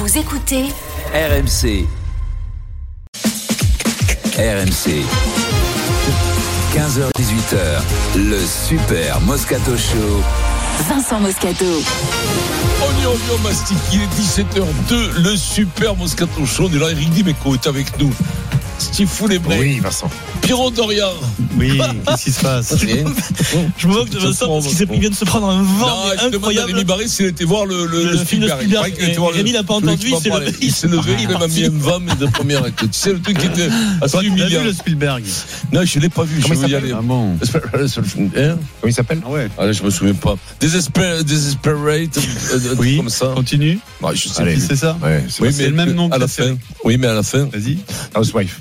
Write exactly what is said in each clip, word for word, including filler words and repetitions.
Vous écoutez R M C. R M C. quinze heures dix-huit heures, le Super Moscato Show. Vincent Moscato. On y on mastique, il est dix-sept heures deux, le Super Moscato Show. On est là, Eric Dimeco est avec nous. Steve Foulébret. Oui, Vincent. Pierrot Dorian. Oui, qu'est-ce qui se passe? Je me moque de Vincent parce qu'il vient de se prendre un vent non, incroyable. Rémi Barré s'il était voir le, le, le, le film de Spielberg. Spielberg. Rémi l'a pas entendu, il s'est levé. Il s'est levé, il m'a mis un vent de première écoute. Tu sais, le truc qui était assez humiliant. Tu as vu le Spielberg? Non, je ne l'ai pas vu. Comment je veux y aller. Ah bon. Comment il s'appelle? Ah ouais. Ah là, je me souviens pas. Desesper, Desesperate. Oui, comme ça. Continue. Ouais, je sais Allez, c'est ça? Ouais, c'est, oui, c'est le même nom que à la fin. Oui, mais à la fin. Vas-y. Housewife.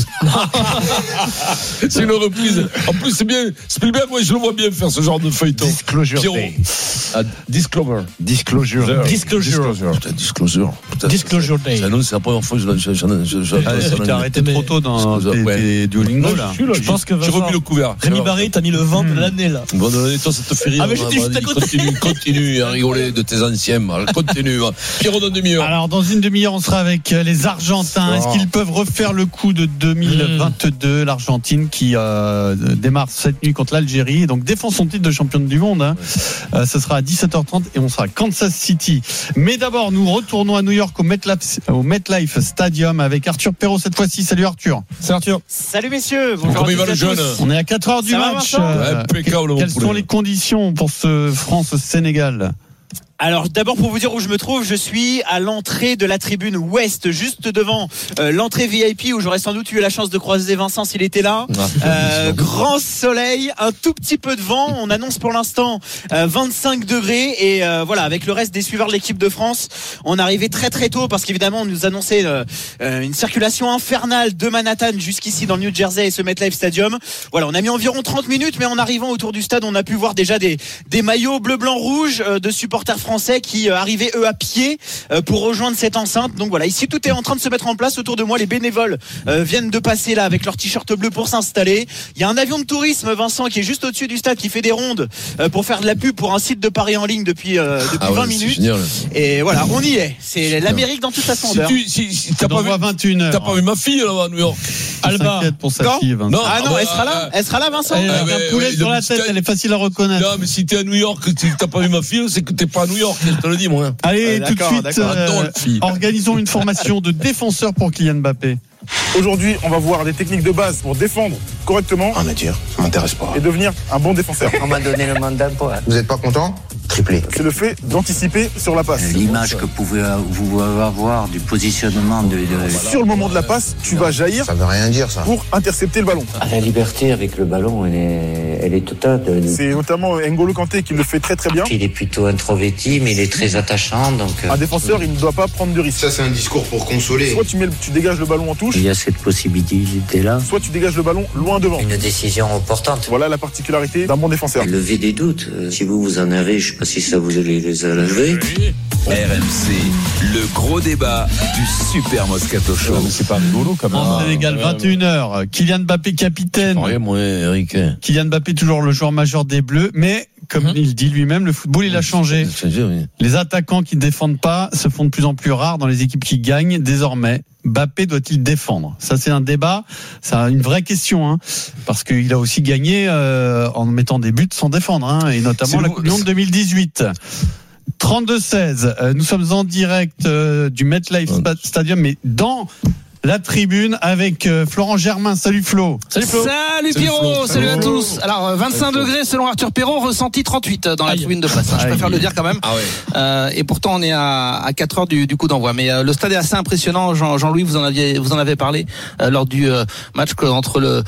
C'est une reprise. En plus, c'est bien. Spielberg, moi, je le vois bien faire ce genre de feuilleton. Disclosure Pierrot. Day. Ah, Disclosure. Disclosure. Disclosure. Putain, Disclosure. Putain, Disclosure Day. C'est, c'est, c'est la première fois que je je, je, je, je, ah, je tu t'es arrêté trop tôt dans tes, ouais. tes Duolingo là. Je, là, je pense que j'ai remis le couvert. Rémi Barré, t'as mis le vent de l'année là. Bon, toi, ça te fait rire. Ah, mais j'étais juste à côté. Continue, continue à rigoler de tes anciens. Continue. Pierrot dans demi-heure. Alors, dans une demi-heure, on sera avec les Argentins. Est-ce qu'ils peuvent refaire le coup de deux mille vingt-deux? L'Argentine qui euh, démarre cette nuit contre l'Algérie, donc défend son titre de championne du monde. Hein. Euh, ce sera à dix-sept heures trente et on sera à Kansas City. Mais d'abord, nous retournons à New York au MetLife, au MetLife Stadium avec Arthur Perrault cette fois-ci. Salut Arthur. Salut Arthur. Salut messieurs. Bonjour. Comment il va le jeune? On est à quatre heures du Ça match. Va, euh, Impeccable. Quelles sont les conditions pour ce France-Sénégal? Alors d'abord pour vous dire où je me trouve, je suis à l'entrée de la tribune ouest, juste devant euh, l'entrée V I P où j'aurais sans doute eu la chance de croiser Vincent s'il était là. Euh, grand soleil, un tout petit peu de vent, on annonce pour l'instant euh, vingt-cinq degrés et euh, voilà, avec le reste des suiveurs de l'équipe de France, on arrivait très très tôt parce qu'évidemment on nous annonçait euh, euh, une circulation infernale de Manhattan jusqu'ici dans le New Jersey et ce MetLife Stadium. Voilà, on a mis environ trente minutes, mais en arrivant autour du stade, on a pu voir déjà des, des maillots bleu, blanc, rouge euh, de supporters français Français qui arrivaient eux à pied pour rejoindre cette enceinte. Donc voilà, ici tout est en train de se mettre en place autour de moi. Les bénévoles euh, viennent de passer là avec leur t-shirt bleu pour s'installer. Il y a un avion de tourisme, Vincent, qui est juste au-dessus du stade, qui fait des rondes euh, pour faire de la pub pour un site de paris en ligne depuis, euh, depuis ah ouais, vingt minutes. Génial. Et voilà, on y est. C'est l'Amérique dans toute sa splendeur. Si tu, si, si, t'as pas vu, vingt et une heures. T'as pas vu ma fille là-bas à New York? Alba. Pour sa fille, Vincent. Non, ah non, bah, elle sera là. Elle sera là, Vincent. Elle a ah, un poulet ouais, sur ouais, la tête. Elle est facile à reconnaître. Non, mais si t'es à New York, t'as pas vu ma fille, c'est que t'es pas à New York. Je te le dis, moi. Allez, euh, tout de suite, euh, organisons une formation de défenseur pour Kylian Mbappé. Aujourd'hui, on va voir des techniques de base pour défendre correctement. En nature, ça m'intéresse pas. Et devenir un bon défenseur. On m'a donné le mandat pour. Vous êtes pas content? Triplé. C'est le fait d'anticiper sur la passe. L'image que pouvez vous avoir du positionnement de, de... Sur le moment de la passe, tu vas jaillir. Ça veut rien dire, ça. Pour intercepter le ballon. La liberté avec le ballon, elle est, elle est totale. C'est notamment N'Golo Kanté qui le fait très très bien. Il est plutôt introverti, mais il est très attachant. Donc un défenseur, il ne doit pas prendre de risques. Ça, c'est un discours pour consoler. Soit tu, mets, tu dégages le ballon en touche. Il y a cette possibilité-là. Soit tu dégages le ballon loin devant. Une décision importante. Voilà la particularité d'un bon défenseur. Lever des doutes. Si vous vous en avez, je ne sais pas si ça vous allez les enlever. R M C, le gros débat du Super Moscato Show. Non, mais c'est pas rigolo quand même. En Sénégal, vingt et une heures. Kylian Mbappé capitaine. Rien, moi, Eric. Kylian Mbappé toujours le joueur majeur des Bleus, mais comme mmh. il dit lui-même, le football il a changé. Oui. Les attaquants qui ne défendent pas se font de plus en plus rares dans les équipes qui gagnent. Désormais, Mbappé doit-il défendre? Ça, c'est un débat, c'est une vraie question, hein, parce qu'il a aussi gagné euh, en mettant des buts sans défendre, hein, et notamment c'est la Coupe du Monde deux mille dix-huit. trente-deux seize, euh, nous sommes en direct euh, du MetLife Stadium, mais dans la tribune avec euh, Florent Germain. Salut Flo. Salut Flo. Salut Pierrot. Salut, salut à tous. Alors vingt-cinq degrés selon Arthur Perrault, ressenti trente-huit dans la Aïe. tribune de place. Hein, je préfère Aïe. le dire quand même. Ah ouais. euh, et pourtant on est à, à quatre heures du, du coup d'envoi. Mais euh, le stade est assez impressionnant. Jean, Jean-Louis, vous en aviez, vous en avez parlé euh, lors du euh, match entre le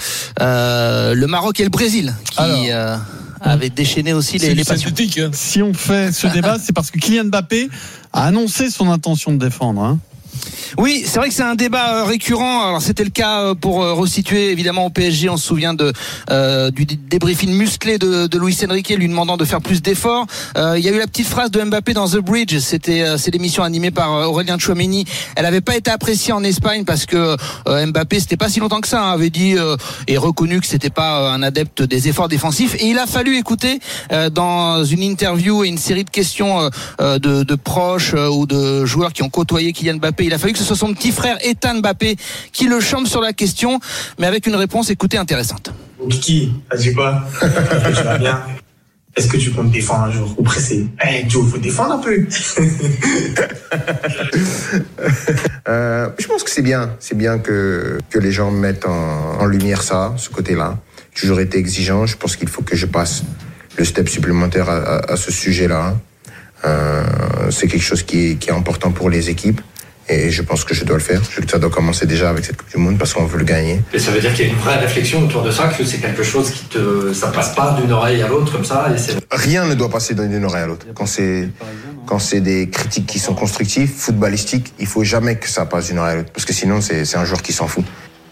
euh, le Maroc et le Brésil, qui Alors. Euh, avait déchaîné aussi les, les passions. Hein. Si on fait ce débat, c'est parce que Kylian Mbappé a annoncé son intention de défendre. Hein. Oui, c'est vrai que c'est un débat récurrent. Alors c'était le cas pour resituer évidemment au P S G. On se souvient de euh, du débriefing musclé de, de Luis Enrique lui demandant de faire plus d'efforts. Euh, il y a eu la petite phrase de Mbappé dans The Bridge. C'était euh, c'est l'émission animée par Aurélien Tchouameni. Elle avait pas été appréciée en Espagne parce que euh, Mbappé, c'était pas si longtemps que ça, hein, avait dit euh, et reconnu que c'était pas un adepte des efforts défensifs. Et il a fallu écouter euh, dans une interview et une série de questions euh, de, de proches euh, ou de joueurs qui ont côtoyé Kylian Mbappé. Il a fallu que ce soit son petit frère Ethan Mbappé qui le chante sur la question, mais avec une réponse, écoutez, intéressante. Kiki, t'as dit quoi? Tu vas bien? Est-ce que tu comptes défendre un jour ou presser? Eh, hey, Joe, faut défendre un peu. euh, je pense que c'est bien. C'est bien que, que les gens mettent en, en lumière ça, ce côté-là. J'ai toujours été exigeant. Je pense qu'il faut que je passe le step supplémentaire à, à, à ce sujet-là. Euh, c'est quelque chose qui est, qui est important pour les équipes. Et je pense que je dois le faire. Ça doit commencer déjà avec cette Coupe du Monde parce qu'on veut le gagner. Et ça veut dire qu'il y a une vraie réflexion autour de ça, que c'est quelque chose qui te, ça passe pas d'une oreille à l'autre comme ça. Et c'est... Rien ne doit passer d'une oreille à l'autre. Quand c'est, quand c'est des critiques qui sont constructives, footballistiques, il faut jamais que ça passe d'une oreille à l'autre parce que sinon c'est, c'est un joueur qui s'en fout.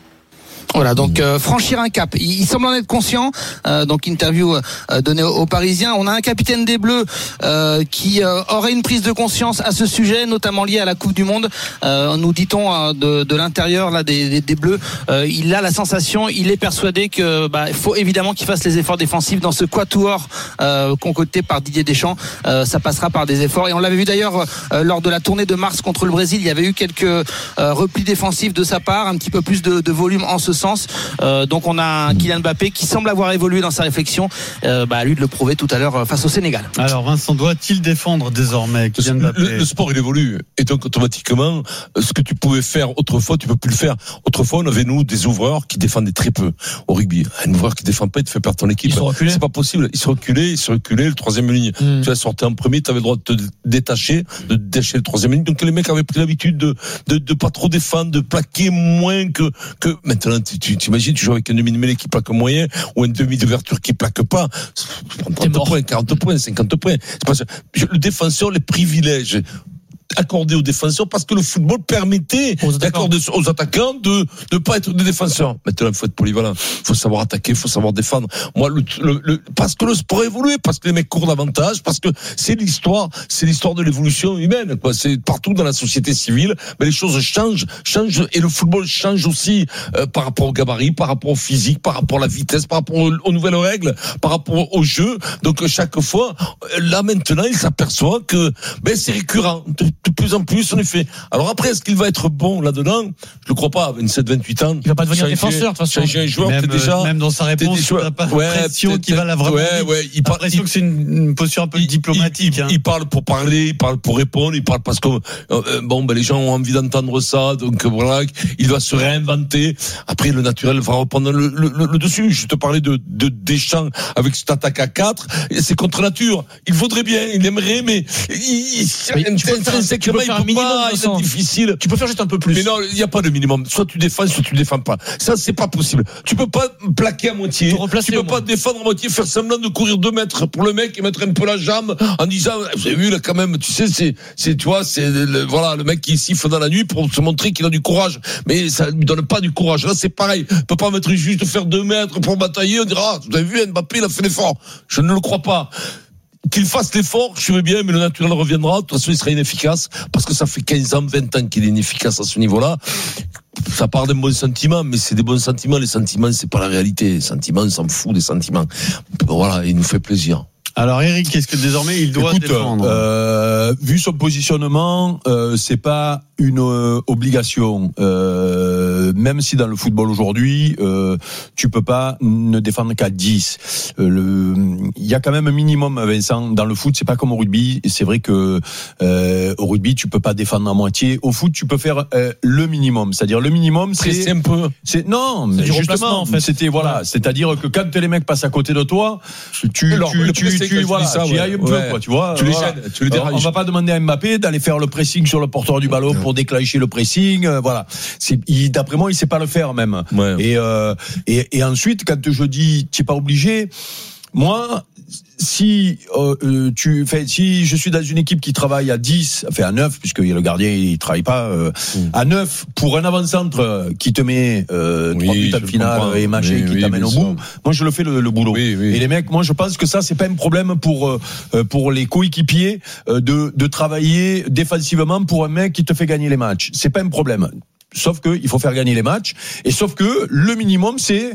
Voilà, donc euh, franchir un cap. Il, il semble en être conscient. Euh, donc interview euh, donnée aux, aux Parisiens. On a un capitaine des Bleus euh, qui euh, aurait une prise de conscience à ce sujet, notamment lié à la Coupe du Monde. Euh, nous dit-on euh, de, de l'intérieur là des, des, des Bleus. Euh, il a la sensation, il est persuadé que bah, il faut évidemment qu'il fasse les efforts défensifs dans ce quatuor euh, concocté par Didier Deschamps. Euh, ça passera par des efforts. Et on l'avait vu d'ailleurs euh, lors de la tournée de mars contre le Brésil. Il y avait eu quelques euh, replis défensifs de sa part, un petit peu plus de, de volume en ce sens. Euh, donc on a un Kylian Mbappé qui semble avoir évolué dans sa réflexion. Euh, bah, à lui de le prouver tout à l'heure face au Sénégal. Alors Vincent, doit-il défendre désormais Kylian Mbappé? le, le sport il évolue et donc automatiquement ce que tu pouvais faire autrefois tu peux plus le faire. Autrefois on avait nous des ouvreurs qui défendaient très peu au rugby. Un ouvreur qui défend pas il te fait perdre ton équipe. C'est pas possible. Ils se reculaient, ils se reculaient le troisième ligne. Mmh. Tu as sorti en premier, tu avais le droit de te détacher, de détacher le troisième ligne. Donc les mecs avaient pris l'habitude de de, de pas trop défendre, de plaquer moins que que maintenant tu, tu t'imagines, tu joues avec un demi-mêlée qui plaque moyen ou un demi d'ouverture qui plaque pas. trente points, quarante points, cinquante points. C'est pas ça. Le défenseur les privilèges accordé aux défenseurs parce que le football permettait d'accorder aux attaquants de ne pas être des défenseurs. Maintenant, il faut être polyvalent. Il faut savoir attaquer, il faut savoir défendre. Moi, le, le, le, parce que le sport a évolué, parce que les mecs courent davantage, parce que c'est l'histoire, c'est l'histoire de l'évolution humaine, quoi. C'est partout dans la société civile, mais les choses changent, changent, et le football change aussi, euh, par rapport au gabarit, par rapport au physique, par rapport à la vitesse, par rapport aux, aux nouvelles règles, par rapport au jeu. Donc, chaque fois, là, maintenant, il s'aperçoit que, ben, c'est récurrent. De plus en plus, en effet. Alors après, est-ce qu'il va être bon là-dedans? Je le crois pas. vingt-sept, vingt-huit ans. Il va pas devenir défenseur, de toute façon. Un joueur, même, t'es déjà, même dans sa réponse, il n'a pas ouais, l'impression qu'il va la vraiment. Ouais, ouais, il parle, l'impression que c'est une, une posture un peu il, diplomatique. Il, hein. il parle pour parler, il parle pour répondre, il parle parce que, euh, bon, ben, les gens ont envie d'entendre ça, donc, voilà, il va se réinventer. Après, le naturel va reprendre le, le, le, le dessus. Je te parlais de, de Deschamps avec cette attaque à quatre. C'est contre nature. Il voudrait bien, il aimerait, mais, il, mais tu peux faire, tu peux faire un minimum. Pas, c'est difficile. Tu peux faire juste un peu plus. Mais non, il n'y a pas de minimum. Soit tu défends, soit tu défends pas. Ça, c'est pas possible. Tu peux pas plaquer à moitié. Tu peux pas défendre à moitié, faire semblant de courir deux mètres pour le mec et mettre un peu la jambe en disant, vous avez vu, là, quand même, tu sais, c'est, c'est, tu vois, c'est, le, voilà, le mec qui siffle dans la nuit pour se montrer qu'il a du courage. Mais ça lui donne pas du courage. Là, c'est pareil. On peut pas mettre juste faire deux mètres pour batailler. On dira, ah, vous avez vu, Mbappé, il a fait l'effort. Je ne le crois pas. Qu'il fasse l'effort, je veux bien, mais le naturel reviendra. De toute façon, il sera inefficace parce que ça fait quinze ans, vingt ans qu'il est inefficace à ce niveau-là. Ça part d'un bon sentiment, mais c'est des bons sentiments. Les sentiments, c'est pas la réalité. Les sentiments, on s'en fout des sentiments. Voilà, il nous fait plaisir. Alors Eric, est-ce que désormais il doit Écoute, défendre euh, vu son positionnement, euh, c'est pas une euh, obligation. Euh, même si dans le football aujourd'hui, euh, tu peux pas ne défendre qu'à dix. Il euh, y a quand même un minimum, Vincent. Dans le foot, c'est pas comme au rugby. C'est vrai que euh, au rugby, tu peux pas défendre à moitié. Au foot, tu peux faire euh, le minimum. C'est-à-dire le minimum, c'est c'est un peu. C'est non, mais du justement, en fait. C'était voilà. C'est-à-dire que quand les mecs passent à côté de toi, tu Alors, tu tu, tu, tu voilà, ça, tu y ailles un peu, ouais. quoi, tu vois. Tu les voilà. gênes, tu les déranges. On va pas demander à Mbappé d'aller faire le pressing sur le porteur du ballon pour déclencher le pressing, euh, voilà. C'est, il, d'après moi, il sait pas le faire même. Ouais. Et, euh, et et ensuite, quand je dis, tu es pas obligé. Moi, si euh, tu fais, si je suis dans une équipe qui travaille à dix, enfin à neuf, puisque le gardien il travaille pas euh, mmh. à neuf pour un avant-centre qui te met euh, trois buts en finale et machin oui, qui oui, t'amène au bout. Moi je le fais le, le boulot. Oui, oui. Et les mecs, moi je pense que ça c'est pas un problème pour euh, pour les coéquipiers euh, de de travailler défensivement pour un mec qui te fait gagner les matchs. C'est pas un problème. Sauf que il faut faire gagner les matchs et sauf que le minimum c'est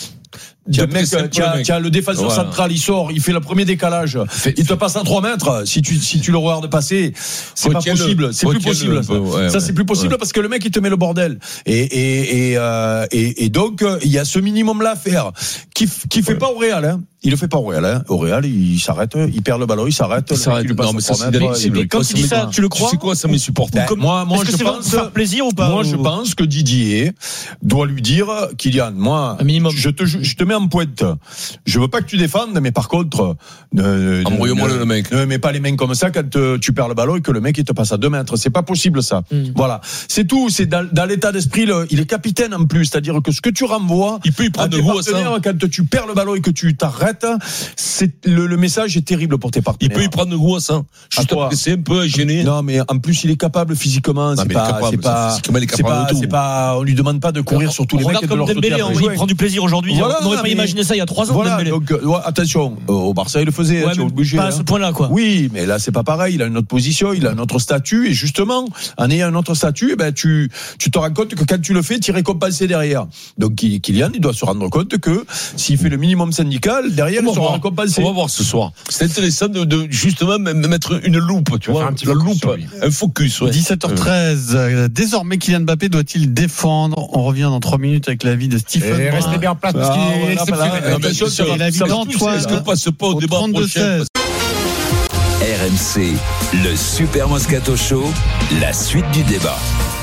Tiens, mec, tiens, tiens, le défenseur voilà. central, il sort, il fait le premier décalage, fait, il te passe à trois mètres. Si tu, si tu le regardes passer, c'est pas possible. C'est plus possible. Ça, ouais, ça ouais, c'est plus possible ouais. parce que le mec, il te met le bordel. Et, et, et, euh, et, et donc, il y a ce minimum-là à faire, qui, qui fait ouais. pas au Real, hein. Il le fait pas au Real, hein. Au Real, il s'arrête, il perd le ballon, il s'arrête. Il s'arrête. Non, mais ça, c'est délicible. Quand tu dis ça, tu le crois? C'est quoi, ça mes supporters? Moi, moi, je pense. Faire plaisir ou pas? Moi, je pense que Didier doit lui dire, Kylian, moi, je te, je te mets en pointe. Je veux pas que tu défendes, mais par contre, ne, envoyez-moi le mec. Ne mets pas les mains comme ça quand te, tu perds le ballon et que le mec il te passe à deux mètres. C'est pas possible ça. Mm. Voilà, c'est tout. C'est dans, dans l'état d'esprit. Le, il est capitaine en plus, c'est-à-dire que ce que tu renvoies, il peut y prendre de vous ça. Quand tu perds le ballon et que tu t'arrêtes, c'est le, le message est terrible pour tes partenaires. Il peut y prendre de goût à ça. Juste après, c'est un peu gêné. Non, mais en plus il est capable physiquement. C'est pas, c'est pas, c'est pas, c'est pas. On lui demande pas de courir sur tous les mecs de leur côté. Il prend du plaisir aujourd'hui. On n'aurait pas imaginé ça il y a trois ans. Voilà, donc ouais, attention, au Barça il le faisait, ouais, tu es obligé. Pas à ce point-là, quoi. Oui, mais là c'est pas pareil. Il a une autre position, il a un autre statut, et justement, en ayant un autre statut, ben tu, tu te rends compte que quand tu le fais, tu es récompensé derrière. Donc Kylian, il doit se rendre compte que s'il fait le minimum syndical, derrière il sera récompensé. On va voir ce soir. C'est intéressant de, de justement mettre une loupe, tu vois, la loupe, un focus. Ouais. dix-sept heures treize. Euh, désormais, Kylian Mbappé doit-il défendre? On revient dans trois minutes avec l'avis de Stephen. Et restez bien en place parce qu'il est exceptionnel. L'avis d'Antoine. Est-ce qu'on passe pas au débat prochain? R M C, le Super Moscato Show, la suite du débat.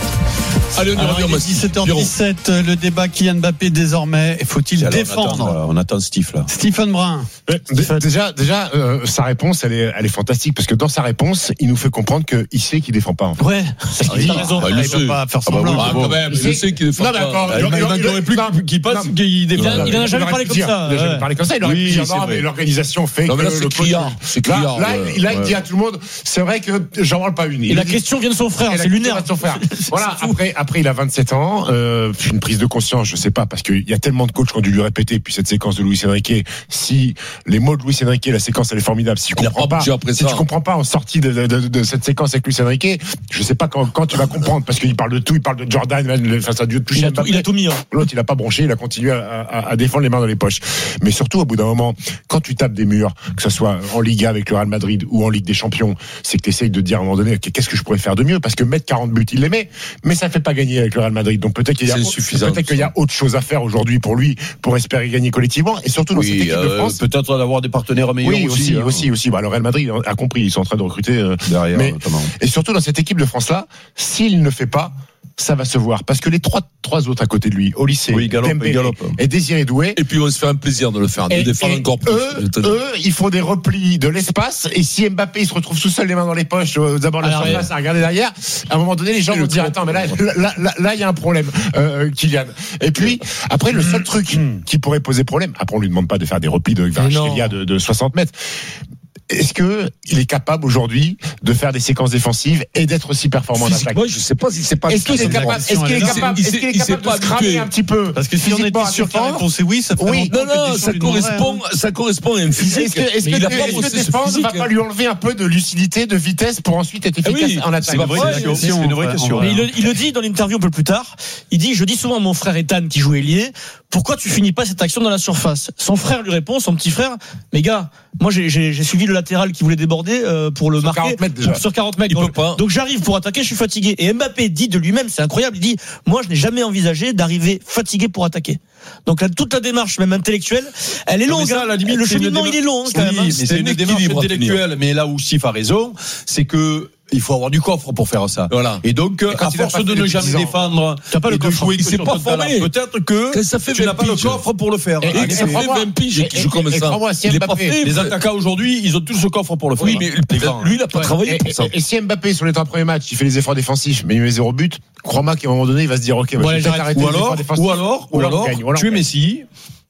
Allez, on y revient. dix-sept heures dix-sept, le débat Kylian Mbappé désormais. Faut-il alors, défendre? On attend, on attend Steve là. Stephen Brun. Euh, déjà, déjà, euh, sa réponse, elle est, elle est fantastique parce que dans sa réponse, il nous fait comprendre qu'il sait qu'il défend pas. En fait. Ouais. C'est ah, il a raison. Ah, il, il peut pas faire semblant. Ah, bah, bon. ah, quand même, il sait qu'il défend non, pas. Il n'aurait plus qu'il passe qu'il défend. Il en a jamais parlé comme ça. Il a jamais parlé comme ça. Il aurait pu dire non, mais l'organisation fait que le criard. C'est criard. Là, là, il dit à tout le monde, c'est vrai que j'en parle pas une. Et la question vient de son frère. C'est lunaire. Voilà. Après, après, il a vingt-sept ans. Euh, une prise de conscience, je sais pas, parce qu'il y a tellement de coachs qui ont dû lui répéter. Puis cette séquence de Luis Enrique, si les mots de Luis Enrique, la séquence elle est formidable. Si tu comprends pas, si tu comprends pas en sortie de, de, de, de cette séquence avec Luis Enrique, je sais pas quand, quand tu vas comprendre, parce qu'il parle de tout, il parle de Jordan, enfin ça a dû être plus il, a tout, il a tout mis. Hein. L'autre il a pas bronché, il a continué à, à, à défendre les mains dans les poches. Mais surtout au bout d'un moment, quand tu tapes des murs, que ce soit en Liga avec le Real Madrid ou en Ligue des Champions, c'est que tu essayes de dire à un moment donné, qu'est-ce que je pourrais faire de mieux, parce que mettre quarante buts, il les met, mais ça fait pas gagner avec le Real Madrid. Donc peut-être qu'il y a peut-être qu'il y a autre chose à faire aujourd'hui pour lui, pour espérer gagner collectivement, et surtout dans oui, cette équipe euh, de France. Peut-être d'avoir des partenaires meilleurs oui, aussi. aussi, hein. aussi, aussi. Bah, le Real Madrid a compris, ils sont en train de recruter euh, derrière. Mais, notamment. Et surtout dans cette équipe de France-là, s'il ne fait pas, ça va se voir. Parce que les trois, trois autres à côté de lui, au lycée, oui, Dembélé et Désiré Doué. Et puis on va se faire un plaisir de le faire, de et, défendre et encore plus. Eux, eux, il faut des replis de l'espace. Et si Mbappé il se retrouve tout seul les mains dans les poches, d'abord la surface à regarder derrière, à un moment donné, les gens vont dire attends, mais là, là, là, là, il y a un problème, euh, Kylian. Et puis après, le seul truc qui pourrait poser problème, après on lui demande pas de faire des replis de Kvaratskhelia de, de soixante mètres. Est-ce que il est capable aujourd'hui de faire des séquences défensives et d'être aussi performant en attaque? Moi, je sais pas si c'est pas. Est-ce qu'il est capable, est-ce qu'il est capable, est-ce qu'il est capable de se cramer un petit peu? Parce que si on était sûr que la réponse est oui, ça ferait oui. Non, non, ça correspond, ça correspond à un physique. Est-ce que, est-ce que, est-ce que défense ne va pas lui enlever un peu de lucidité, de vitesse pour ensuite être efficace en attaque? C'est une vraie question. C'est une vraie question. Il le dit dans l'interview un peu plus tard. Il dit, je dis souvent à mon frère Ethan qui joue ailier, pourquoi tu finis pas cette action dans la surface? Son frère lui répond, son petit frère, mais gars, moi j'ai, j'ai, j'ai suivi le latéral qui voulait déborder euh, pour le sur marquer quarante mètres déjà. sur quarante mètres. Il donc, peut pas. donc j'arrive pour attaquer, je suis fatigué. Et Mbappé dit de lui-même, c'est incroyable, il dit, moi je n'ai jamais envisagé d'arriver fatigué pour attaquer. Donc là, toute la démarche, même intellectuelle, elle est longue. Ça, hein. La limite, le cheminement, il est long. Hein, quand oui, même, hein. mais c'est une démarche intellectuelle. Mais là où Sif a raison, c'est que il faut avoir du coffre pour faire ça. Voilà. Et donc, et à force de ne jamais défendre, tu n'as pas le coffre. Il s'est pas formé. Peut-être que ça fait tu n'as pas le coffre pour le faire. Et ça fait vingt piges qui joue comme ça. Il est pas fait. Les attaquants aujourd'hui, ils ont tous ce coffre pour le faire. Oui, mais lui, il n'a pas travaillé pour ça. Et si Mbappé, sur les trois premiers matchs, il fait les efforts défensifs, mais il met zéro but, crois-moi qu'à un moment donné, il va se dire, ok, ou alors, ou alors, ou alors, tu es Messi.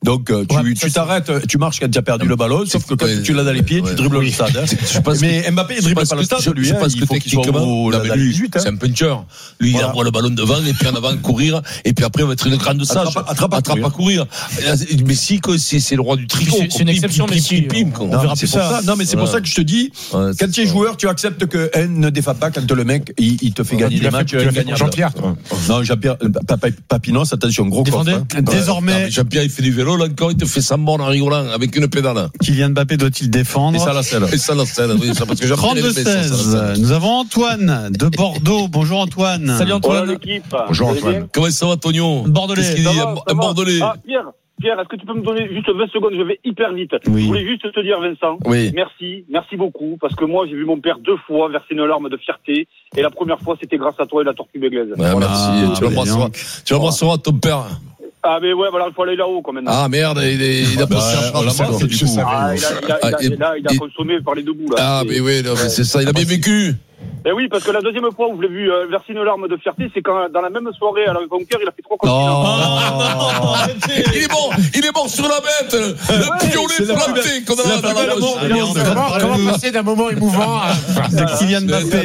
Donc tu, ouais, tu t'arrêtes, tu marches quand tu as perdu le ballon, sauf que quand ouais, tu l'as dans les pieds, ouais, tu dribbles oui. le stade. Hein. Mais que, Mbappé, il dribble pas le stade, lui. Je pense que techniquement, c'est un puncher. Lui, il envoie le ballon devant, et puis en avant, courir, et puis après, on va être une grande sage. Attrape à courir. Mais si, c'est le roi du tricot. C'est une exception, mais si. On verra plus ça. Non, mais c'est pour ça que je te dis, quand tu es joueur, tu acceptes que N ne défend pas quand le mec, il te fait gagner des matchs. Jean-Pierre, non, Jean-Pierre, Papinos, attention, gros coffre. Désormais. Jean-Pierre, il fait du vélo, là encore, il te fait ça mort en rigolant, avec une pédale. Kylian Mbappé doit-il défendre? Et ça, la selle. Et ça, la selle, oui, ça, parce que trente-deux seize. Nous avons Antoine de Bordeaux. Bonjour Antoine. Salut Antoine. Bonjour l'équipe. Bonjour Antoine. Comment ça va, Tonio? Bordelais. Qu'est-ce qu'il dit? Un Bordelais. Ah, Pierre. Pierre, est-ce que tu peux me donner juste vingt secondes? Je vais hyper vite. Oui. Je voulais juste te dire, Vincent, oui. merci, merci beaucoup, parce que moi, j'ai vu mon père deux fois verser une larme de fierté, et la première fois, c'était grâce à toi et la tortue béglaise. Ouais, voilà. Merci, ah, tu l'embrasseras. Tu l'embrasseras, ton père. Ah, mais ouais, voilà, il faut aller là-haut, quand même. Ah, merde, il, est, il a pas cherché à la masse, du coup. Ah, il a, il a, il a, il a, il a consommé par les deux bouts, là. Ah, mais oui, non, mais c'est ça, il a bien vécu. Eh oui, parce que la deuxième fois où je l'ai vu euh, verser une larme de fierté, c'est quand dans la même soirée à la Conquer, il a fait trois continents. Oh. Il est bon, il est bon sur la bête, le ouais, piolet planté qu'on a dans la bouche. Comment passer d'un moment émouvant de Kylian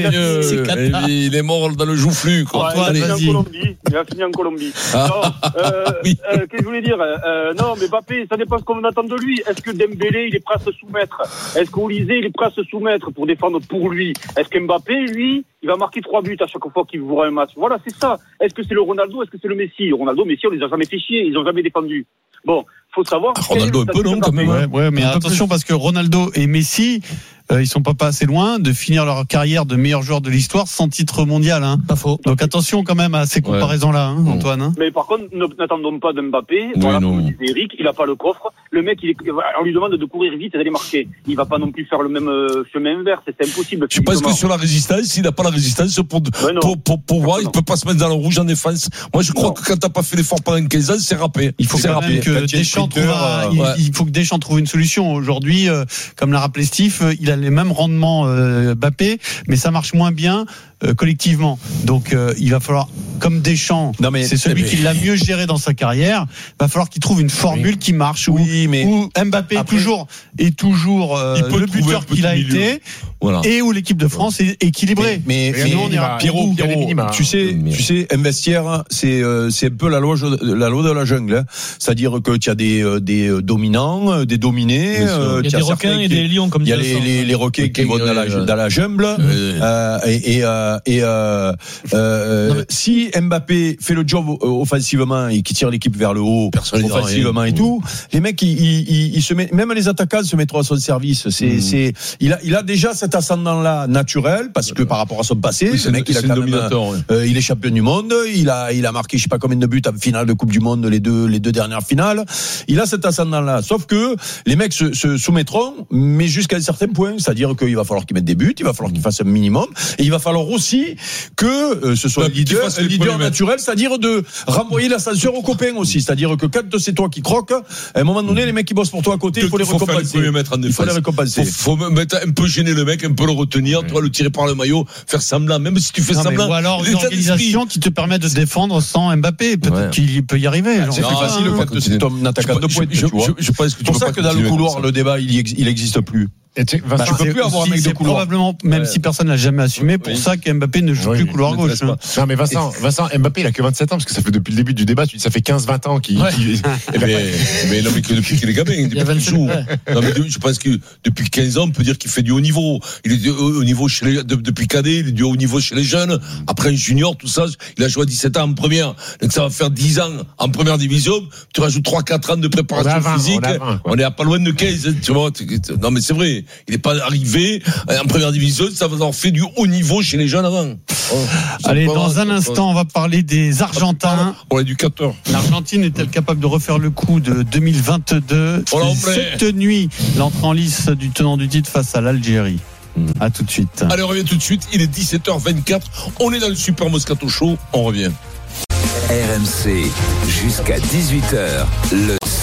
Mbappé? Il est mort dans le joufflu, quoi. Ouais, il, a fini en Colombie. il a fini en Colombie. Ah. Non, euh, oui. euh, qu'est-ce que je voulais dire euh, Non, mais Mbappé, ça dépend ce qu'on attend de lui. Est-ce que Dembélé, il est prêt à se soumettre? Est-ce qu'Olysée, il est prêt à se soumettre pour défendre pour lui? Est-ce que Mbappé, lui, il va marquer trois buts à chaque fois qu'il jouera un match? Voilà, c'est ça. Est-ce que c'est le Ronaldo? Est-ce que c'est le Messi? Ronaldo, Messi, on les a jamais fait chier. Ils ont jamais défendu. Bon, faut savoir. Ah, Ronaldo un peu non, quand même. Ouais, ouais, mais attention parce que Ronaldo et Messi, euh, ils sont pas pas assez loin de finir leur carrière de meilleurs joueurs de l'histoire sans titre mondial. Hein. Pas faux. Donc attention quand même à ces comparaisons-là, hein, Antoine. Hein. Mais par contre, n'attendons pas d'Mbappé. Oui, voilà, non. comme disait Eric, il a pas le coffre. Le mec, il est, on lui demande de courir vite et d'aller marquer. Il va pas non plus faire le même euh, chemin inverse. C'est impossible. Je pense que sur la résistance, il n'a pas la résistance pour ouais, pour pour, pour voir. Il peut pas se mettre dans le rouge en défense. Moi, je crois non. que quand t'as pas fait l'effort pendant quinze ans, c'est râpé. Il faut quand même que Deschamps trouve, euh, il, ouais. il faut que Deschamps trouve une solution. Aujourd'hui, euh, comme l'a rappelé Steve, euh, il a les mêmes rendements euh, Mbappé, mais ça marche moins bien euh, collectivement. Donc, euh, il va falloir, comme Deschamps, non mais, c'est celui mais... qui l'a mieux géré dans sa carrière, il va falloir qu'il trouve une formule oui. qui marche où, oui, mais où Mbappé après, est toujours, est toujours euh, le buteur qu'il a milieu. été. Voilà. Et où l'équipe de France est équilibrée. Mais, mais, mais nous, on ira Pierrot, Pierrot, Pierrot tu sais, mais... tu sais, un vestiaire, c'est euh, c'est un peu la loi la loi de la jungle. Hein. C'est-à-dire que tu as des euh, des dominants, des dominés. Euh, il y a des requins et des lions, comme il y a les, les les requins qui vont dans la dans la jungle. Euh, et et euh, et euh, euh, si Mbappé fait le job offensivement et qui tire l'équipe vers le haut, offensivement et tout, les mecs ils ils ils se mettent, même les attaquants se mettront à son service. C'est c'est il a il a déjà cet ascendant-là naturel parce que par rapport à son passé, oui, ce mec il a quand même, ouais. euh, il est champion du monde, il a il a marqué je sais pas combien de buts en finale de Coupe du Monde, les deux les deux dernières finales. Il a cet ascendant-là. Sauf que les mecs se, se soumettront, mais jusqu'à un certain point, c'est-à-dire qu'il va falloir qu'ils mettent des buts, il va falloir qu'ils fassent un minimum, et il va falloir aussi que euh, ce soit un leader, un leader naturel, c'est-à-dire de renvoyer l'ascenseur aux copains aussi, c'est-à-dire que quand c'est toi qui croques, à un moment donné, les mecs qui bossent pour toi à côté, il faut les récompenser. Il faut les récompenser. Faut mettre un peu gêner le mec, un peu le retenir, ouais. toi le tirer par le maillot, faire semblant, même si tu fais non, semblant. Ou alors une organisation qui te permet de défendre sans Mbappé, peut-être ouais. qu'il peut y arriver. C'est plus facile quand c'est ton attaquant de pointe, tu vois. Je pense que c'est pour ça que dans le couloir, le débat, il n'existe plus. Et tu bah, peux plus avoir un mec de couloir. Probablement, même ouais. si personne l'a jamais assumé, pour oui. ça qu'Mbappé ne joue oui, plus couloir gauche. Hein. Non, mais Vincent, Vincent, Mbappé, il a que vingt-sept ans, parce que ça fait depuis le début du débat, ça fait quinze vingt ans qu'il. Ouais. qu'il mais, mais non, mais que depuis qu'il est gamin, depuis qu'il joue. Non, mais je pense que depuis quinze ans, on peut dire qu'il fait du haut niveau. Il est du haut niveau chez les, depuis cadet, il est du haut niveau chez les jeunes. Après un junior, tout ça, il a joué à dix-sept ans en première. Donc ça va faire dix ans en première division. Tu rajoutes trois quatre ans de préparation vingt, physique. On, vingt, on est à pas loin de quinze, tu vois. Non, mais c'est vrai. Il est pas arrivé en première division, ça va avoir fait du haut niveau chez les jeunes avant. Oh, Allez, dans un instant, on va parler des Argentins. Pour l'éducateur. L'Argentine est-elle capable de refaire le coup de deux mille vingt-deux? Oh là, cette nuit, l'entrée en lice du tenant du titre face à l'Algérie. Mmh. À tout de suite. Allez, on revient tout de suite. Il est dix-sept heures vingt-quatre. On est dans le Super Moscato Show. On revient. R M C jusqu'à dix-huit heures. Le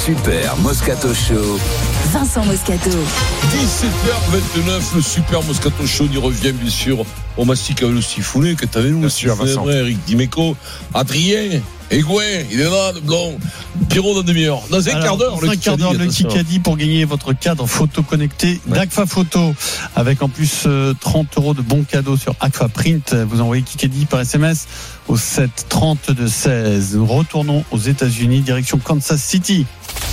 Super Moscato Show. Vincent Moscato. dix-sept heures vingt-neuf, le Super Moscato Show. On y revient, bien sûr. On mastique avec le Sifoulé, que t'avais nous. Bien sûr, Vincent. Vrai, Eric Dimeco, Adrien, Egouin, il est là, le blanc. Pierrot dans demi-heure. Dans un Alors, quart d'heure, dans le un quart d'heure, le Kikadi pour gagner votre cadre photo connecté Ouais. d'Agfa Photo. Avec en plus euh, trente euros de bons cadeaux sur Agfa Print. Vous envoyez Kikadi par S M S au sept trente de seize. Nous retournons aux États-Unis, direction Kansas City.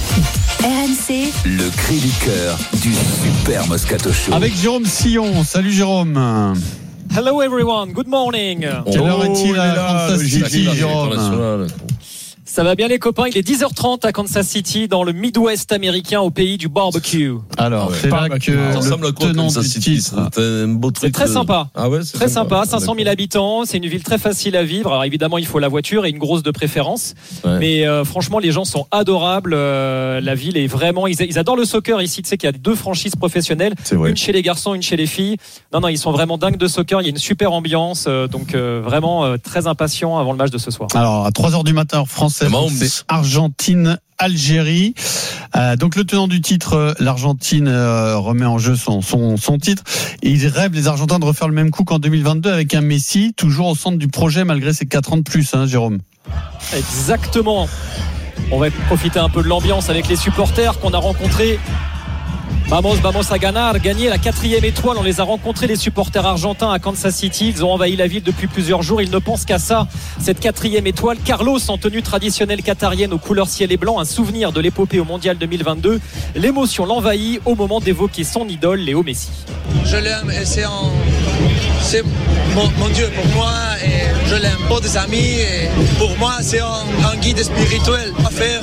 R M C. Le cri du cœur du Super Moscato Show. Avec Jérôme Sillon. Salut Jérôme. Hello everyone, good morning. Quelle heure est-il à là, Kansas le City, Gilles, Jérôme? international. Ça va bien les copains, il est dix heures trente à Kansas City dans le Midwest américain au pays du barbecue. Alors, Ah ouais. c'est là Barbecue. que Ça ressemble à le quoi, tenant Kansas du City, titre. c'est un beau truc. C'est très de- sympa. Ah ouais, c'est Très sympa, Ah, cinq cent mille d'accord. habitants, c'est une ville très facile à vivre. Alors évidemment, il faut la voiture et une grosse de préférence. Ouais. Mais euh, franchement, les gens sont adorables. Euh, la ville est vraiment. Ils, ils adorent le soccer ici. Tu sais qu'il y a deux franchises professionnelles, C'est vrai. une chez les garçons, une chez les filles. Non, non, ils sont vraiment dingues de soccer. Il y a une super ambiance. euh, donc euh, vraiment euh, très impatient avant le match de ce soir. Alors, à trois heures du matin, heure française, Mahomes. c'est Argentine. Algérie. Euh, donc le tenant du titre, euh, l'Argentine euh, remet en jeu son, son, son titre. Et ils rêvent, les Argentins, de refaire le même coup qu'en deux mille vingt-deux avec un Messi, toujours au centre du projet malgré ses quatre ans de plus, hein, Jérôme. Exactement. On va profiter un peu de l'ambiance avec les supporters qu'on a rencontrés. Vamos, vamos a ganar, gagner la quatrième étoile. On les a rencontrés, les supporters argentins à Kansas City. Ils ont envahi la ville depuis plusieurs jours. Ils ne pensent qu'à ça, cette quatrième étoile. Carlos en tenue traditionnelle qatarienne aux couleurs ciel et blanc, un souvenir de l'épopée au mondial deux mille vingt-deux. L'émotion l'envahit au moment d'évoquer son idole, Léo Messi. Je l'aime et c'est, un, c'est mon, mon Dieu pour moi et je l'aime pour des amis et pour moi c'est un, un guide spirituel à faire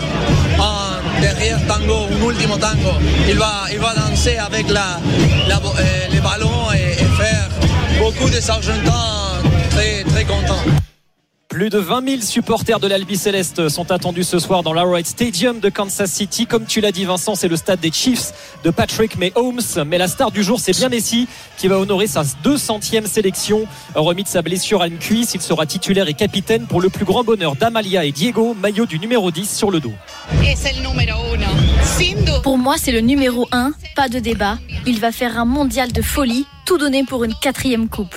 un derrière tango, un ultimo tango. Il va, il va danser avec la, la, euh, les ballons et, et faire beaucoup des Argentins très, très contents. Plus de vingt mille supporters de l'Albi Céleste sont attendus ce soir dans l'Arrowhead Stadium de Kansas City. Comme tu l'as dit Vincent, c'est le stade des Chiefs de Patrick Mahomes. Mais la star du jour, c'est bien Messi qui va honorer sa deux centième sélection. Remis de sa blessure à une cuisse, il sera titulaire et capitaine pour le plus grand bonheur d'Amalia et Diego, maillot du numéro dix sur le dos. Pour moi, c'est le numéro un, pas de débat. Il va faire un mondial de folie, tout donner pour une quatrième coupe.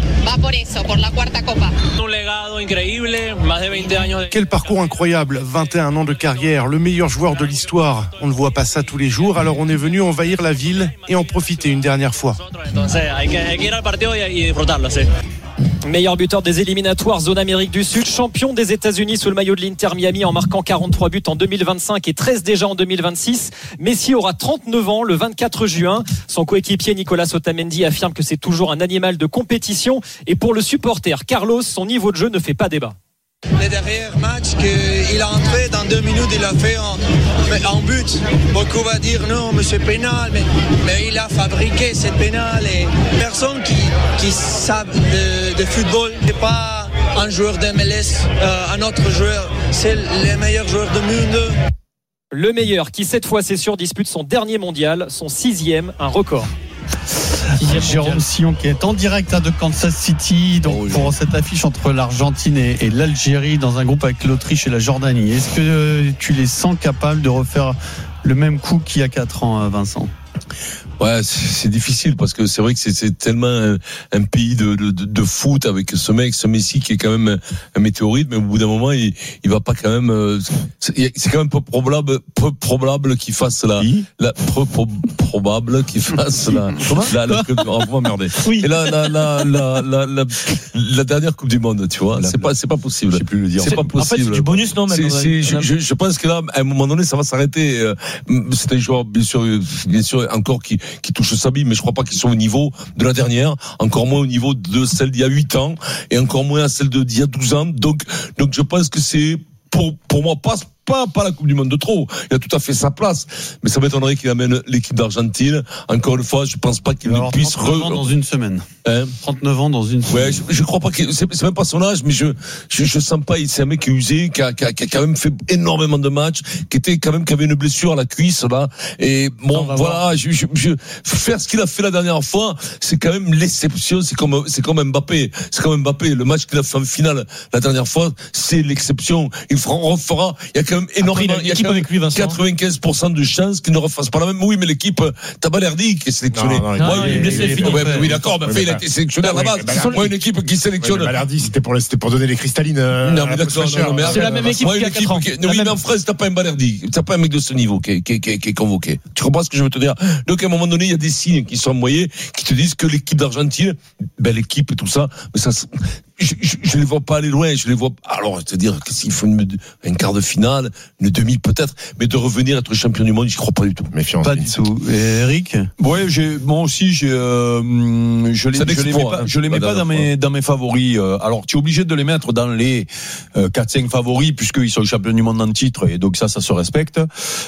Quel parcours incroyable, vingt et un ans de carrière, le meilleur joueur de l'histoire. On ne voit pas ça tous les jours, alors on est venu envahir la ville et en profiter une dernière fois. Meilleur buteur des éliminatoires zone Amérique du Sud, champion des États-Unis sous le maillot de l'Inter Miami en marquant quarante-trois buts en deux mille vingt-cinq et treize déjà en deux mille vingt-six. Messi aura trente-neuf ans le vingt-quatre juin. Son coéquipier Nicolas Otamendi affirme que c'est toujours un animal de compétition. Et pour le supporter Carlos, son niveau de jeu ne fait pas débat. Le dernier match qu'il a entré dans deux minutes, il a fait un, un but. Beaucoup va dire non, mais c'est pénal, mais, mais il a fabriqué cette pénal et personne qui, qui savent de, de football n'est pas un joueur de M L S, euh, un autre joueur, c'est le meilleur joueur du monde. Le meilleur qui cette fois c'est sûr dispute son dernier mondial, son sixième, un record. Jérôme Sillon qui est en direct hein, de Kansas City donc oh, pour cette affiche entre l'Argentine et, et l'Algérie dans un groupe avec l'Autriche et la Jordanie. Est-ce que euh, tu les sens capables de refaire le même coup qu'il y a quatre ans, Vincent? Ouais, c'est difficile parce que c'est vrai que c'est tellement un, un pays de, de, de foot avec ce mec, ce Messi qui est quand même un, un météorite, mais au bout d'un moment, il, il va pas quand même. C'est quand même peu probable, peu probable qu'il fasse la, oui. la peu pro, probable qu'il fasse la, la, la, la on va m'emmerder. Oui. Et la, la, la, la, la, la, la dernière Coupe du Monde, tu vois, c'est pas, c'est pas possible. Je sais plus le dire. C'est pas possible. En fait, c'est du bonus, non même. C'est, je, je, je pense que là, à un moment donné, ça va s'arrêter. C'est un joueur, bien sûr, bien sûr, encore qui qui touche sa bille, mais je crois pas qu'ils sont au niveau de la dernière, encore moins au niveau de celle d'il y a huit ans, et encore moins à celle d'il y a douze ans. Donc, donc je pense que c'est, pour, pour moi, pas, pas, pas la Coupe du Monde de trop. Il a tout à fait sa place. Mais ça m'étonnerait qu'il amène l'équipe d'Argentine. Encore une fois, je pense pas qu'il ne puisse trente-neuf ans dans une semaine. Hein? trente-neuf ans dans une semaine. Ouais, je, je crois pas que, c'est, c'est même pas son âge, mais je, je, je sens pas, c'est un mec qui est usé, qui a, qui a, qui a quand même fait énormément de matchs, qui était quand même, qui avait une blessure à la cuisse, là. Et bon, voilà, je, je, je, faire ce qu'il a fait la dernière fois, c'est quand même l'exception, c'est comme, c'est comme Mbappé. C'est comme Mbappé. Le match qu'il a fait en finale la dernière fois, c'est l'exception. Il fera, on refera, il y a quand a énormément, il y a quatre-vingt-quinze pour cent de chances qu'il ne refasse pas la même. Oui, mais l'équipe, t'as Balerdi qui est sélectionné. Non, non, Moi, il est blessé, il, ouais, oui, d'accord, mais fait, il a été sélectionné à la base. Moi, une équipe qui sélectionne. Balerdi, c'était pour, c'était pour donner les cristallines. Euh, non, mais d'accord, non, mais c'est la même équipe qu'il y a quatre ans. Oui, mais en France, t'as pas un Balerdi. T'as pas un mec de ce niveau qui est, qui est, qui est, qui est convoqué. Tu comprends ce que je veux te dire? Donc, à un moment donné, il y a des signes qui sont envoyés, qui te disent que l'équipe d'Argentine, ben, l'équipe et tout ça, mais ça, je, je, je les vois pas aller loin, je les vois, alors, c'est-à-dire, que s'il faut une, un quart de finale, une demi peut-être, mais de revenir être champion du monde, j'y crois pas du tout. Méfiance. Pas du tout. Et Eric? Ouais, j'ai, moi aussi, j'ai, euh, je les, je les mets pas, je les mets pas dans mes, dans mes favoris. Alors, tu es obligé de les mettre dans les euh, quatre cinq favoris, puisqu'ils sont champions du monde en titre, et donc ça, ça se respecte.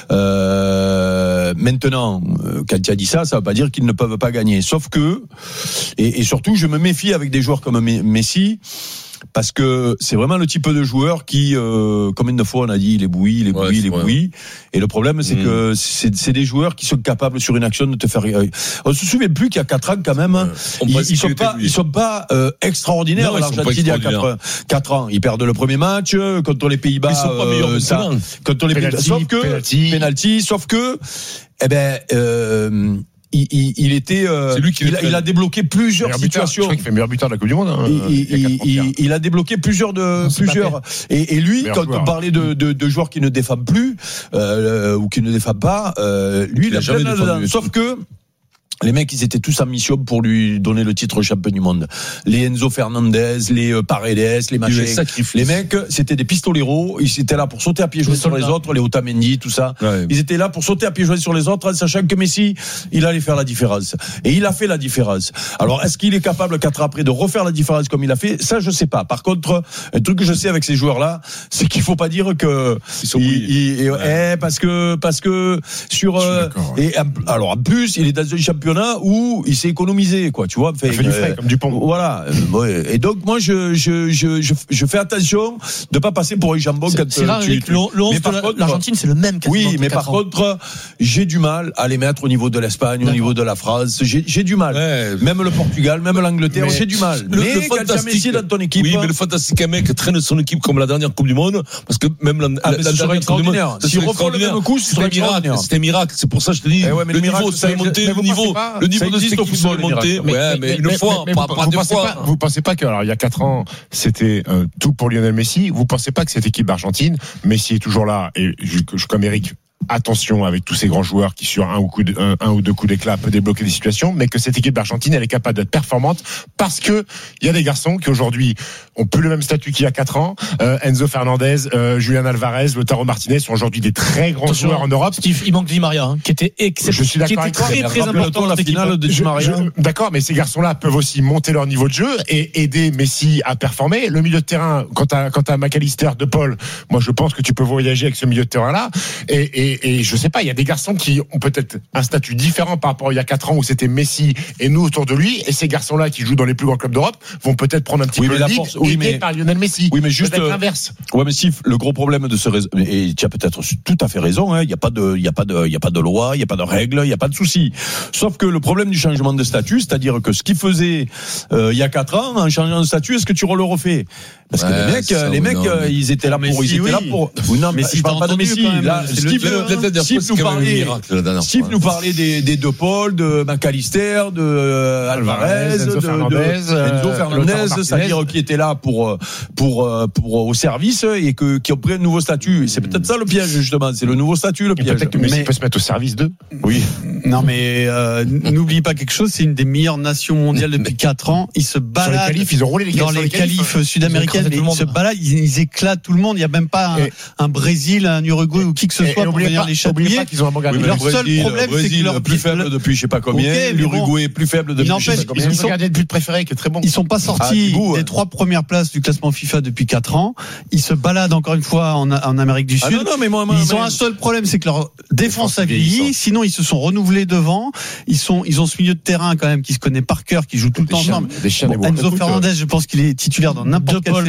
Euh, maintenant, quand tu as dit ça, ça veut pas dire qu'ils ne peuvent pas gagner. Sauf que, et, et surtout, je me méfie avec des joueurs comme Messi, parce que c'est vraiment le type de joueur qui, euh, combien de fois on a dit, il est bouilli, il est bouilli, ouais, il est bouilli. Et le problème, c'est mmh. que c'est, c'est des joueurs qui sont capables sur une action de te faire. On se souvient plus qu'il y a quatre ans quand même. Ouais. Ils, ils sont pas, ils sont pas euh, extraordinaires. L'Argentine il y a quatre ans, ils perdent le premier match contre les Pays-Bas. Ils sont pas meilleurs euh, ça, contre les Pays-Bas. Sauf que penalty. penalty, sauf que, eh ben. Euh, Il, il, il était, euh, c'est lui qui il, a, il a débloqué plusieurs buteur, situations. Je crois qu'il fait meilleur buteur de la Coupe du Monde. Hein, il, il, il, il a débloqué plusieurs de non, plusieurs. Et, et lui, meilleur quand joueur. On parlait de, de, de joueurs qui ne défendent plus euh, ou qui ne défendent pas, euh, lui, il, il a jamais défendu. Sauf que. Les mecs, ils étaient tous en mission pour lui donner le titre champion du monde. Les Enzo Fernandez, les Paredes, les machins. Les mecs, c'était des pistoleros. Ils étaient là pour sauter à pieds joints sur les autres, les Otamendi, tout ça. Ouais. Ils étaient là pour sauter à pieds joints sur les autres, en sachant que Messi, il allait faire la différence. Et il a fait la différence. Alors, est-ce qu'il est capable, quatre ans après, de refaire la différence comme il a fait? Ça, je sais pas. Par contre, un truc que je sais avec ces joueurs-là, c'est qu'il faut pas dire que ils sont ils, ils, et, ouais. eh, parce que parce que sur euh, ouais. et alors en plus, il est dans un championnat où il s'est économisé, quoi, tu vois. Fait, il fait du frais, euh, comme Dupont. Voilà. Euh, et donc, moi, je, je, je, je, je fais attention de pas passer pour un jambon c'est, quand c'est rare, tu, tu, le, le onze de l'Argentine, c'est le même. Oui, mais par ans. contre, j'ai du mal à les mettre au niveau de l'Espagne, D'accord. au niveau de la France. J'ai, j'ai du mal. Ouais. Même le Portugal, même l'Angleterre, mais j'ai du mal. Le, mais le fantastique dans ton équipe. Oui, mais le fantastique, un mec traîne son équipe comme la dernière Coupe du Monde, parce que même la, ah, la, la dernière Coupe du Monde, si on refait le même coup, c'est un miracle. C'était un miracle. C'est pour ça que je te dis, le niveau, ça a monté, le niveau, le niveau de cette équipe sont montés. Ouais, mais une fois, pas deux fois. Vous pensez pas que, alors, il y a quatre ans, c'était tout pour Lionel Messi. Vous pensez pas que cette équipe d'Argentine, Messi est toujours là, et je, comme Eric, attention avec tous ces grands joueurs qui sur un ou, coup de, un, un ou deux coups d'éclat peut débloquer des situations, mais que cette équipe d'Argentine elle est capable d'être performante parce que il y a des garçons qui aujourd'hui ont plus le même statut qu'il y a quatre ans. euh, Enzo Fernandez, euh, Julian Alvarez, Lautaro Martinez sont aujourd'hui des très grands Attention, joueurs en Europe. Steve, il manque Di Maria hein, qui était exceptionnel. Je suis d'accord qui était avec très très important la finale de Di Maria. Je, je, d'accord, mais ces garçons-là peuvent aussi monter leur niveau de jeu et aider Messi à performer. Le milieu de terrain, quand t'as quand t'as McAllister, De Paul, moi je pense que tu peux voyager avec ce milieu de terrain-là. Et, et, et je sais pas, il y a des garçons qui ont peut-être un statut différent par rapport à il y a quatre ans où c'était Messi et nous autour de lui. Et ces garçons-là qui jouent dans les plus grands clubs d'Europe vont peut-être prendre un petit oui, peu de ligue force, oui, mais par Lionel Messi. Oui, mais juste peut-être l'inverse. Ouais, mais si le gros problème de ce réseau, et tu as peut-être tout à fait raison. Il hein, y a pas de, il y a pas de, il y a pas de loi, il y a pas de règles, il y a pas de souci. Sauf que le problème du changement de statut, c'est-à-dire que ce qu'il faisait euh, il y a quatre ans en changeant de statut, est-ce que tu le refais? Parce que ouais, les mecs, ça, les mecs, non, mais... ils étaient là pour, Messi, ils étaient oui. là pour. Oui, non, mais si je parle pas de Messi. Là, Steve, Steve nous parlait, Steve nous parlait des, des De Paul, de McAllister, de euh, Alvarez, Enzo de, Fernandez, de, Enzo Fernandez, c'est-à-dire qui étaient là pour, pour, pour, au service et que, qui ont pris un nouveau statut. Et c'est peut-être ça le piège, justement. C'est le nouveau statut, le piège. Peut-être que Messi peut se mettre au service d'eux. Oui. Non, mais, euh, n'oublie pas quelque chose, c'est une des meilleures nations mondiales depuis quatre ans. Ils se baladent. Sur les qualifs, ils ont roulé les dans les qualifs sud-américaines. Ils se baladent, ils, ils éclatent tout le monde. Il n'y a même pas un, et, un Brésil, un Uruguay et, ou qui que ce soit pour venir pas, les chatouiller. Pas qu'ils ont un bon oui, leur Brésil, seul problème, Brésil, c'est que leur plus faible depuis je sais pas combien. Okay, L'Uruguay bon, plus faible depuis je sais pas combien. Ils sont gardés de but préféré qui est très bon. Ils sont pas sortis ah, coup, des ouais. trois premières places du classement FIFA depuis quatre ans. Ils se baladent encore une fois en, en Amérique du Sud. Ah non, non, mais moi, moi, ils ont mais... un seul problème, c'est que leur défense a vieilli. Sinon, ils se sont renouvelés devant. Ils sont, ils ont ce milieu de terrain quand même qui se connaît par cœur, qui joue tout le temps ensemble. Bon, Enzo Fernandez, je pense qu'il est titulaire dans n'importe quelle sélection.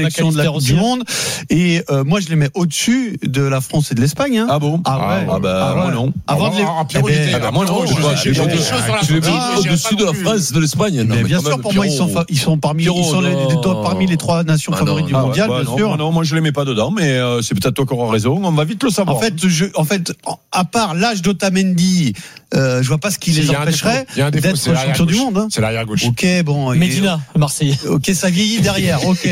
sélection de la Coupe du Monde. Et euh, moi, je les mets au-dessus de la France et de l'Espagne. Hein. Ah bon? Ah ouais. Ah bah ah ouais. moi non. Avant de les. Ah bah moi non. Je les mets au-dessus de la France et de l'Espagne. Mais bien sûr, pour moi, ils sont ils sont parmi ils sont parmi les trois nations favorites du mondial, bien sûr. Non, moi je les mets pas dedans, mais c'est peut-être toi qui auras raison. On va vite le savoir. En fait, je, en fait, à part l'âge d'Otamendi, euh, je vois pas ce qui les empêcherait d'être champion du monde. Hein. C'est l'arrière gauche. Ok, bon. Medina, Marseillais. Ok, ça vieillit derrière. Ok,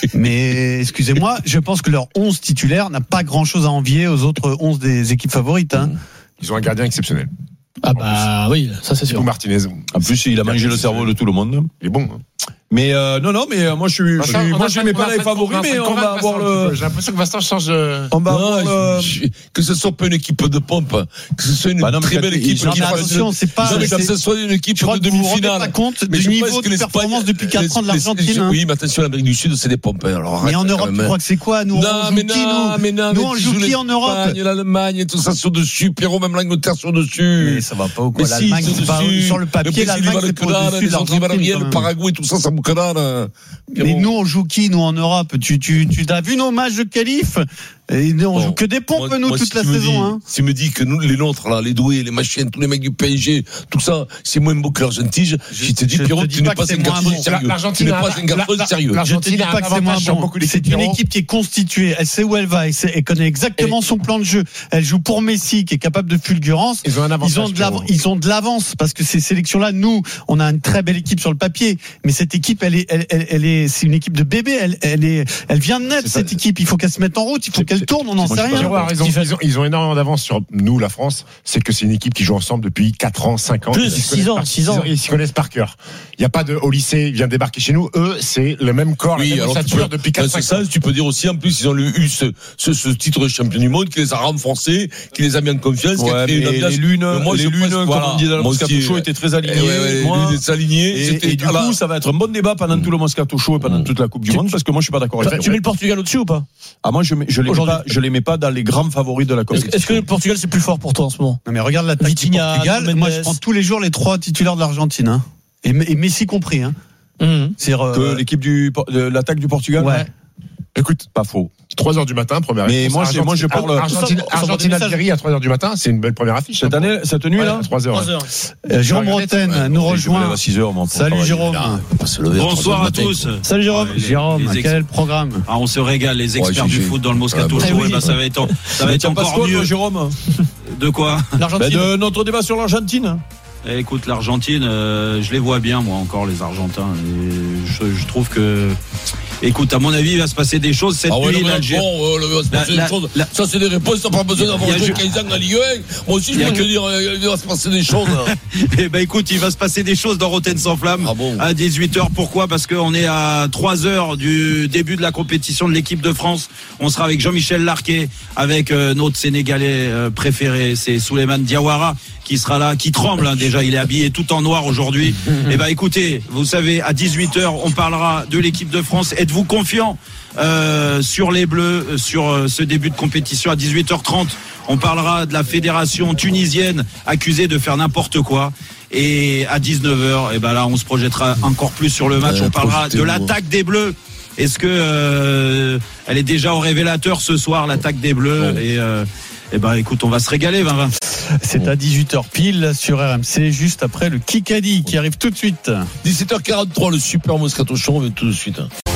mais excusez-moi, je pense que leur onze titulaire n'a pas grand-chose à envier aux autres onze des équipes favorites. Hein. Ils ont un gardien exceptionnel. Ah bah oui, ça c'est sûr. Ou Martinez. En plus, il a mangé le cerveau de tout le monde. Il est bon. Hein. Mais euh, non, non, mais euh, moi je suis, je suis moi je mets pas les favoris, mais on va avoir le. J'ai l'impression que Vincent change. De... On va avoir le... que ce soit pas une équipe de pompe, que ce soit une bah non, très belle équipe. Qui attention, c'est pas. Que ce soit une équipe de demi-finale. Vous vous rendez pas compte du niveau de performance depuis quatre ans de l'Argentine. Oui, mais attention, l'Amérique du Sud, c'est des pompes. Alors. Mais en Europe, tu crois que c'est quoi nous? Non, mais non, mais non. Nous on joue qui en Europe? L'Allemagne, tout ça sur dessus. Pierrot, même l'Angleterre sur dessus. Mais ça va pas ou quoi? L'Allemagne sur le papier, l'Allemagne c'est pas au-dessus de l'Argentine. Le Paraguay, tout ça, ça me canard. Mais nous, on joue qui, nous, en Europe? Tu, tu, tu as vu nos matchs de qualif? Et on bon, joue que des pompes, moi, nous, moi, toute si la saison. Dis, hein. Si tu me dis que nous, les nôtres, là, les doués, les machines, tous les mecs du P S G, tout ça, c'est moins beau que l'Argentine. Je, je te dis, Pierrot, tu n'es pas un garçon sérieux. Tu n'es pas un garçon sérieux. Je te dis pas que c'est moins bon. C'est une équipe qui est constituée. Elle sait où elle va. Elle connaît exactement son plan de jeu. Elle joue pour Messi, qui est capable de fulgurance. Ils ont un avantage. Ils ont de l'avance parce que ces sélections-là, nous, on a une très belle équipe sur le papier. Mais cette équipe, elle est, elle, elle, elle est, c'est une équipe de bébé. Elle, elle est, elle vient de naître, cette équipe. Il faut qu'elle se mette en route. Il faut qu'elle tourne. On n'en sait rien. Ils ont, ils, ont, ils ont énormément d'avance sur nous, la France. C'est que c'est une équipe qui joue ensemble depuis quatre ans, cinq ans. Plus, six ans, six ans. Ils s'y connaissent par cœur. Il n'y a pas de au lycée, il vient débarquer chez nous. Eux, c'est le même corps, oui, la même ossature depuis quatre cinq ans. Tu peux dire aussi, en plus, ils ont eu ce, ce, ce titre de champion du monde qui les a renforcés, qui les a mis en confiance, ouais, qui a créé une ambiance. Les lunes, moi, les lunes, comme voilà. on dit dans le Moscato Show, étaient très alignées. Ouais, ouais, moi, les lunes étaient alignées. Et, et du coup, ça va être un bon débat pendant tout le Moscato Show et pendant toute la Coupe du Monde, parce que moi, je suis pas d'accord avec ça. Tu mets le Portugal au-dessus ou pas? Ah, moi, je je les mets pas dans les grands favoris de la compétition. Est-ce que le Portugal c'est plus fort pour toi en ce moment? Non mais regarde l'attaque du Portugal. Moi je prends tous les jours les trois titulaires de l'Argentine, hein. et, et Messi compris. Hein. Mmh. C'est euh, que l'équipe du de l'attaque du Portugal. Ouais. Écoute, pas faux. trois heures du matin, première mais moi, Argentine, moi je parle Argentine, Argentine Algérie à trois heures du matin, c'est une belle première affiche cette année, cette nuit là. trois heures. Euh, Jérôme Roten nous rejoint. À six heures, moi, salut Jérôme. Bonsoir à tous. Salut Jérôme. Jérôme, quel est le programme? Ah, on se régale, les experts du foot dans le Moscato Show. Eh ben, ça va être, ça va être encore mieux. Jérôme. De quoi? L'Argentine. De notre débat sur l'Argentine. Eh, écoute, l'Argentine, euh, je les vois bien, moi, encore, les Argentins. Et je, je trouve que. Écoute, à mon avis, il va se passer des choses cette ah ouais, nuit. Non, bon, euh, il va se passer la, des choses. La, ça, c'est des réponses. T'as pas besoin d'avoir joué quinze ans dans la Ligue un. Moi aussi, je peux te dire, il va se passer des choses. Eh ben, écoute, il va se passer des choses dans Roten sans flamme. Ah bon. À dix-huit heures. Pourquoi? Parce qu'on est à trois heures du début de la compétition de l'équipe de France. On sera avec Jean-Michel Larquet, avec euh, notre Sénégalais euh, préféré, c'est Souleymane Diawara, qui sera là, qui tremble, hein, déjà, il est habillé tout en noir aujourd'hui. Eh ben, écoutez, vous savez, à dix-huit heures, on parlera de l'équipe de France. Êtes-vous confiant euh, sur les Bleus, sur euh, ce début de compétition? À dix-huit heures trente, on parlera de la fédération tunisienne accusée de faire n'importe quoi. Et à dix-neuf heures, eh ben là, on se projettera encore plus sur le match. On parlera de l'attaque des Bleus. Est-ce que euh, elle est déjà au révélateur ce soir, l'attaque des Bleus? Et euh, eh ben, écoute, on va se régaler, Vinvin. C'est à dix-huit heures pile sur R M C, juste après le Kikadi qui arrive tout de suite. dix-sept heures quarante-trois, le super Moscato Show, on vient tout de suite.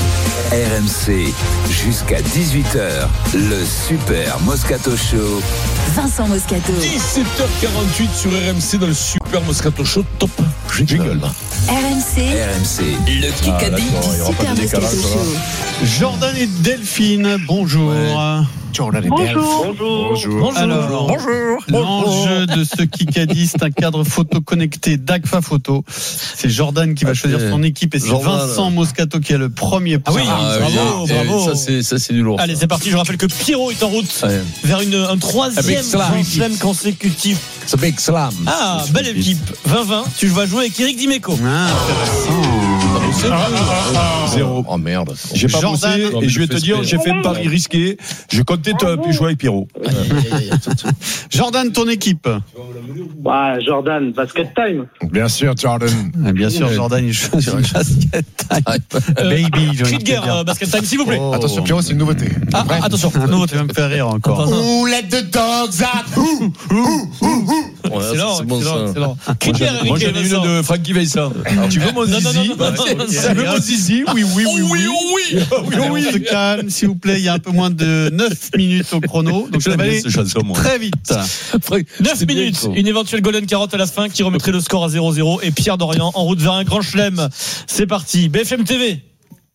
R M C, jusqu'à dix-huit heures, le super Moscato Show. Vincent Moscato. dix-sept heures quarante-huit sur R M C dans le super Moscato Show. Top. Jingle. R M C. R M C. Le Kikadi ah, du super Moscato Show. Jordan et Delphine, bonjour. Ouais. Jordan et bonjour. Delphine. Bonjour. Bonjour. Alors, bonjour. L'enjeu de ce Kikadi, c'est un cadre photo connecté d'Agfa Photo. C'est Jordan qui va choisir son équipe et c'est Jordan. Vincent Moscato qui a le premier point. Ah oui, ah, bravo, oui, bravo. Ça c'est, ça, c'est du lourd. Allez, c'est parti. Je rappelle que Pierrot est en route ouais. vers une, un troisième Grand Chelem consécutif. Ça fait Slam. Ah, belle équipe. vingt vingt. Tu vas jouer avec Eric Dimeco. Ah, intéressant. bossé. Zéro. Oh merde. J'ai pas Jordan. bossé et je vais te dire, j'ai fait un pari risqué. Je comptais te jouer avec Pierrot. Jordan, ton équipe. Ouais, Jordan, basket time. Bien sûr, Jordan. Bien sûr, Jordan, il choisit basket time. Baby, j'ai envie Cri de de guerre, dire. euh, basket time, s'il vous plaît. Oh. Attention, Pierrot, c'est une nouveauté. Ah, attention, Nouveau, tu vas me faire rire encore. Ooh, let the dogs out. Ooh, ooh, ooh, ooh. C'est lent, c'est bon, c'est lent, ça. c'est lent. Cri de guerre, Eric Moi, j'en ai et une Vincent. de Francky Vincent. Tu veux mon Non, non, zizi? non, non, non, non, non, Tu veux mon zizi? Oui, oui, oui, oui. oui. Allez, on se calme, s'il vous plaît. Il y a un peu moins de neuf minutes au chrono. Donc, ça va aller cette chanson, moi. très vite. neuf minutes, une éventuelle golden carotte à la fin qui remettrait le score à zéro zéro et Pierre Dorian en route vers un grand chelem. C'est parti. B F M T V.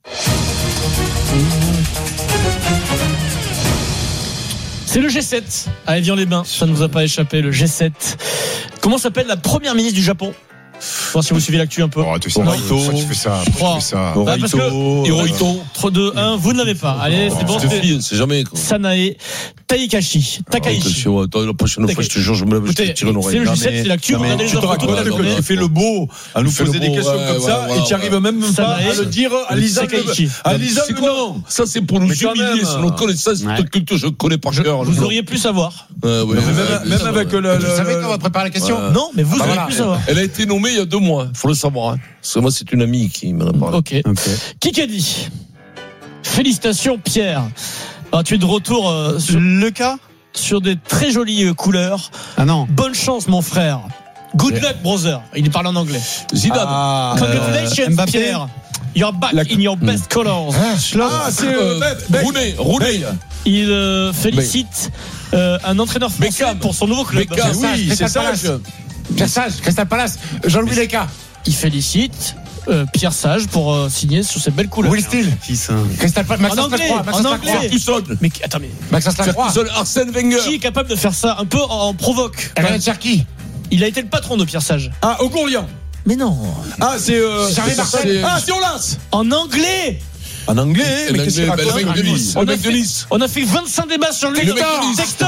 C'est le G sept à Évian-les-Bains. Ça ne vous a pas échappé, le G sept. Comment s'appelle la première ministre du Japon? Voir si vous suivez l'actu un peu. Oh, tu sais, pourquoi tu fais ça? Pourquoi tu fais ça? Bah, parce que Hirohito. trois, deux, un, vous ne l'avez pas. Allez, c'est bon. Je te fie, c'est jamais. quoi. Sanae Taikashi. Takaishi. Attention, attends, la prochaine fois, je te jure, je me lève, je te Écoutez, tire une oreille. c'est le Non, G sept, mais- c'est l'actu. non, mais Regardez tu les te infos toute la racontes journée. que Tu fais le beau à nous Tu fais poser le des beau, questions ouais, comme ouais, ça voilà, et tu arrives même pas Sanae, à le dire à Lisa. Takaishi. À Lisa, C'est quoi, non? Ça, c'est pour nous Mais quand humilier, même. c'est notre connaissance, Ouais. notre culture, je connais par cœur. Vous auriez pu savoir. Ouais, ouais, Même, ouais, même ça, avec ouais. le. Vous savez quand on va préparer la question? Ouais. Non, mais vous Ah, bah auriez voilà. pu savoir. Elle a été nommée il y a deux mois, faut le savoir. Hein. Parce que moi, c'est une amie qui m'en a parlé. Ok. Qui qu'a dit? Félicitations, Pierre. Ah, tu es de retour euh, sur, Le cas? sur des très jolies euh, couleurs. Ah non. Bonne chance, mon frère. Good luck, brother. Il parle en anglais. Zidane. Ah, Congratulations, euh, Mbappé. Pierre. You're back La- in your best colors. Ah, c'est. Euh, Rooney, Rooney. Il euh, félicite euh, un entraîneur français Beckham. pour son nouveau club. Beckham. Oui, c'est Crystal ça. Palace. je- Pierre Sage, Crystal Palace, Jean-Louis Leca, Il félicite euh, Pierre Sage pour euh, signer sur ces belles couleurs. Will Steele, Qui ça? Crystal Palace, En Maxence anglais, Lacroix, en Maxence anglais. Lacroix, Tout seul. Mais qui- attends, mais Maxence Lacroix, Tout seul. Arsène Wenger. qui est capable de faire ça un peu en, en provoque? Ryan Cherki, Il a été le patron de Pierre Sage. Ah, Ogourlian. Mais non. Ah, c'est. euh, Charlie c'est- Martel. c'est- Ah, c'est Olas. En anglais. En anglais, Et mais le qu'est-ce qu'il mec- le raconte? mec de Nice. On Le a, mec de fait, Nice. on a fait vingt-cinq débats sur lui. Le mec de Nice. Textor.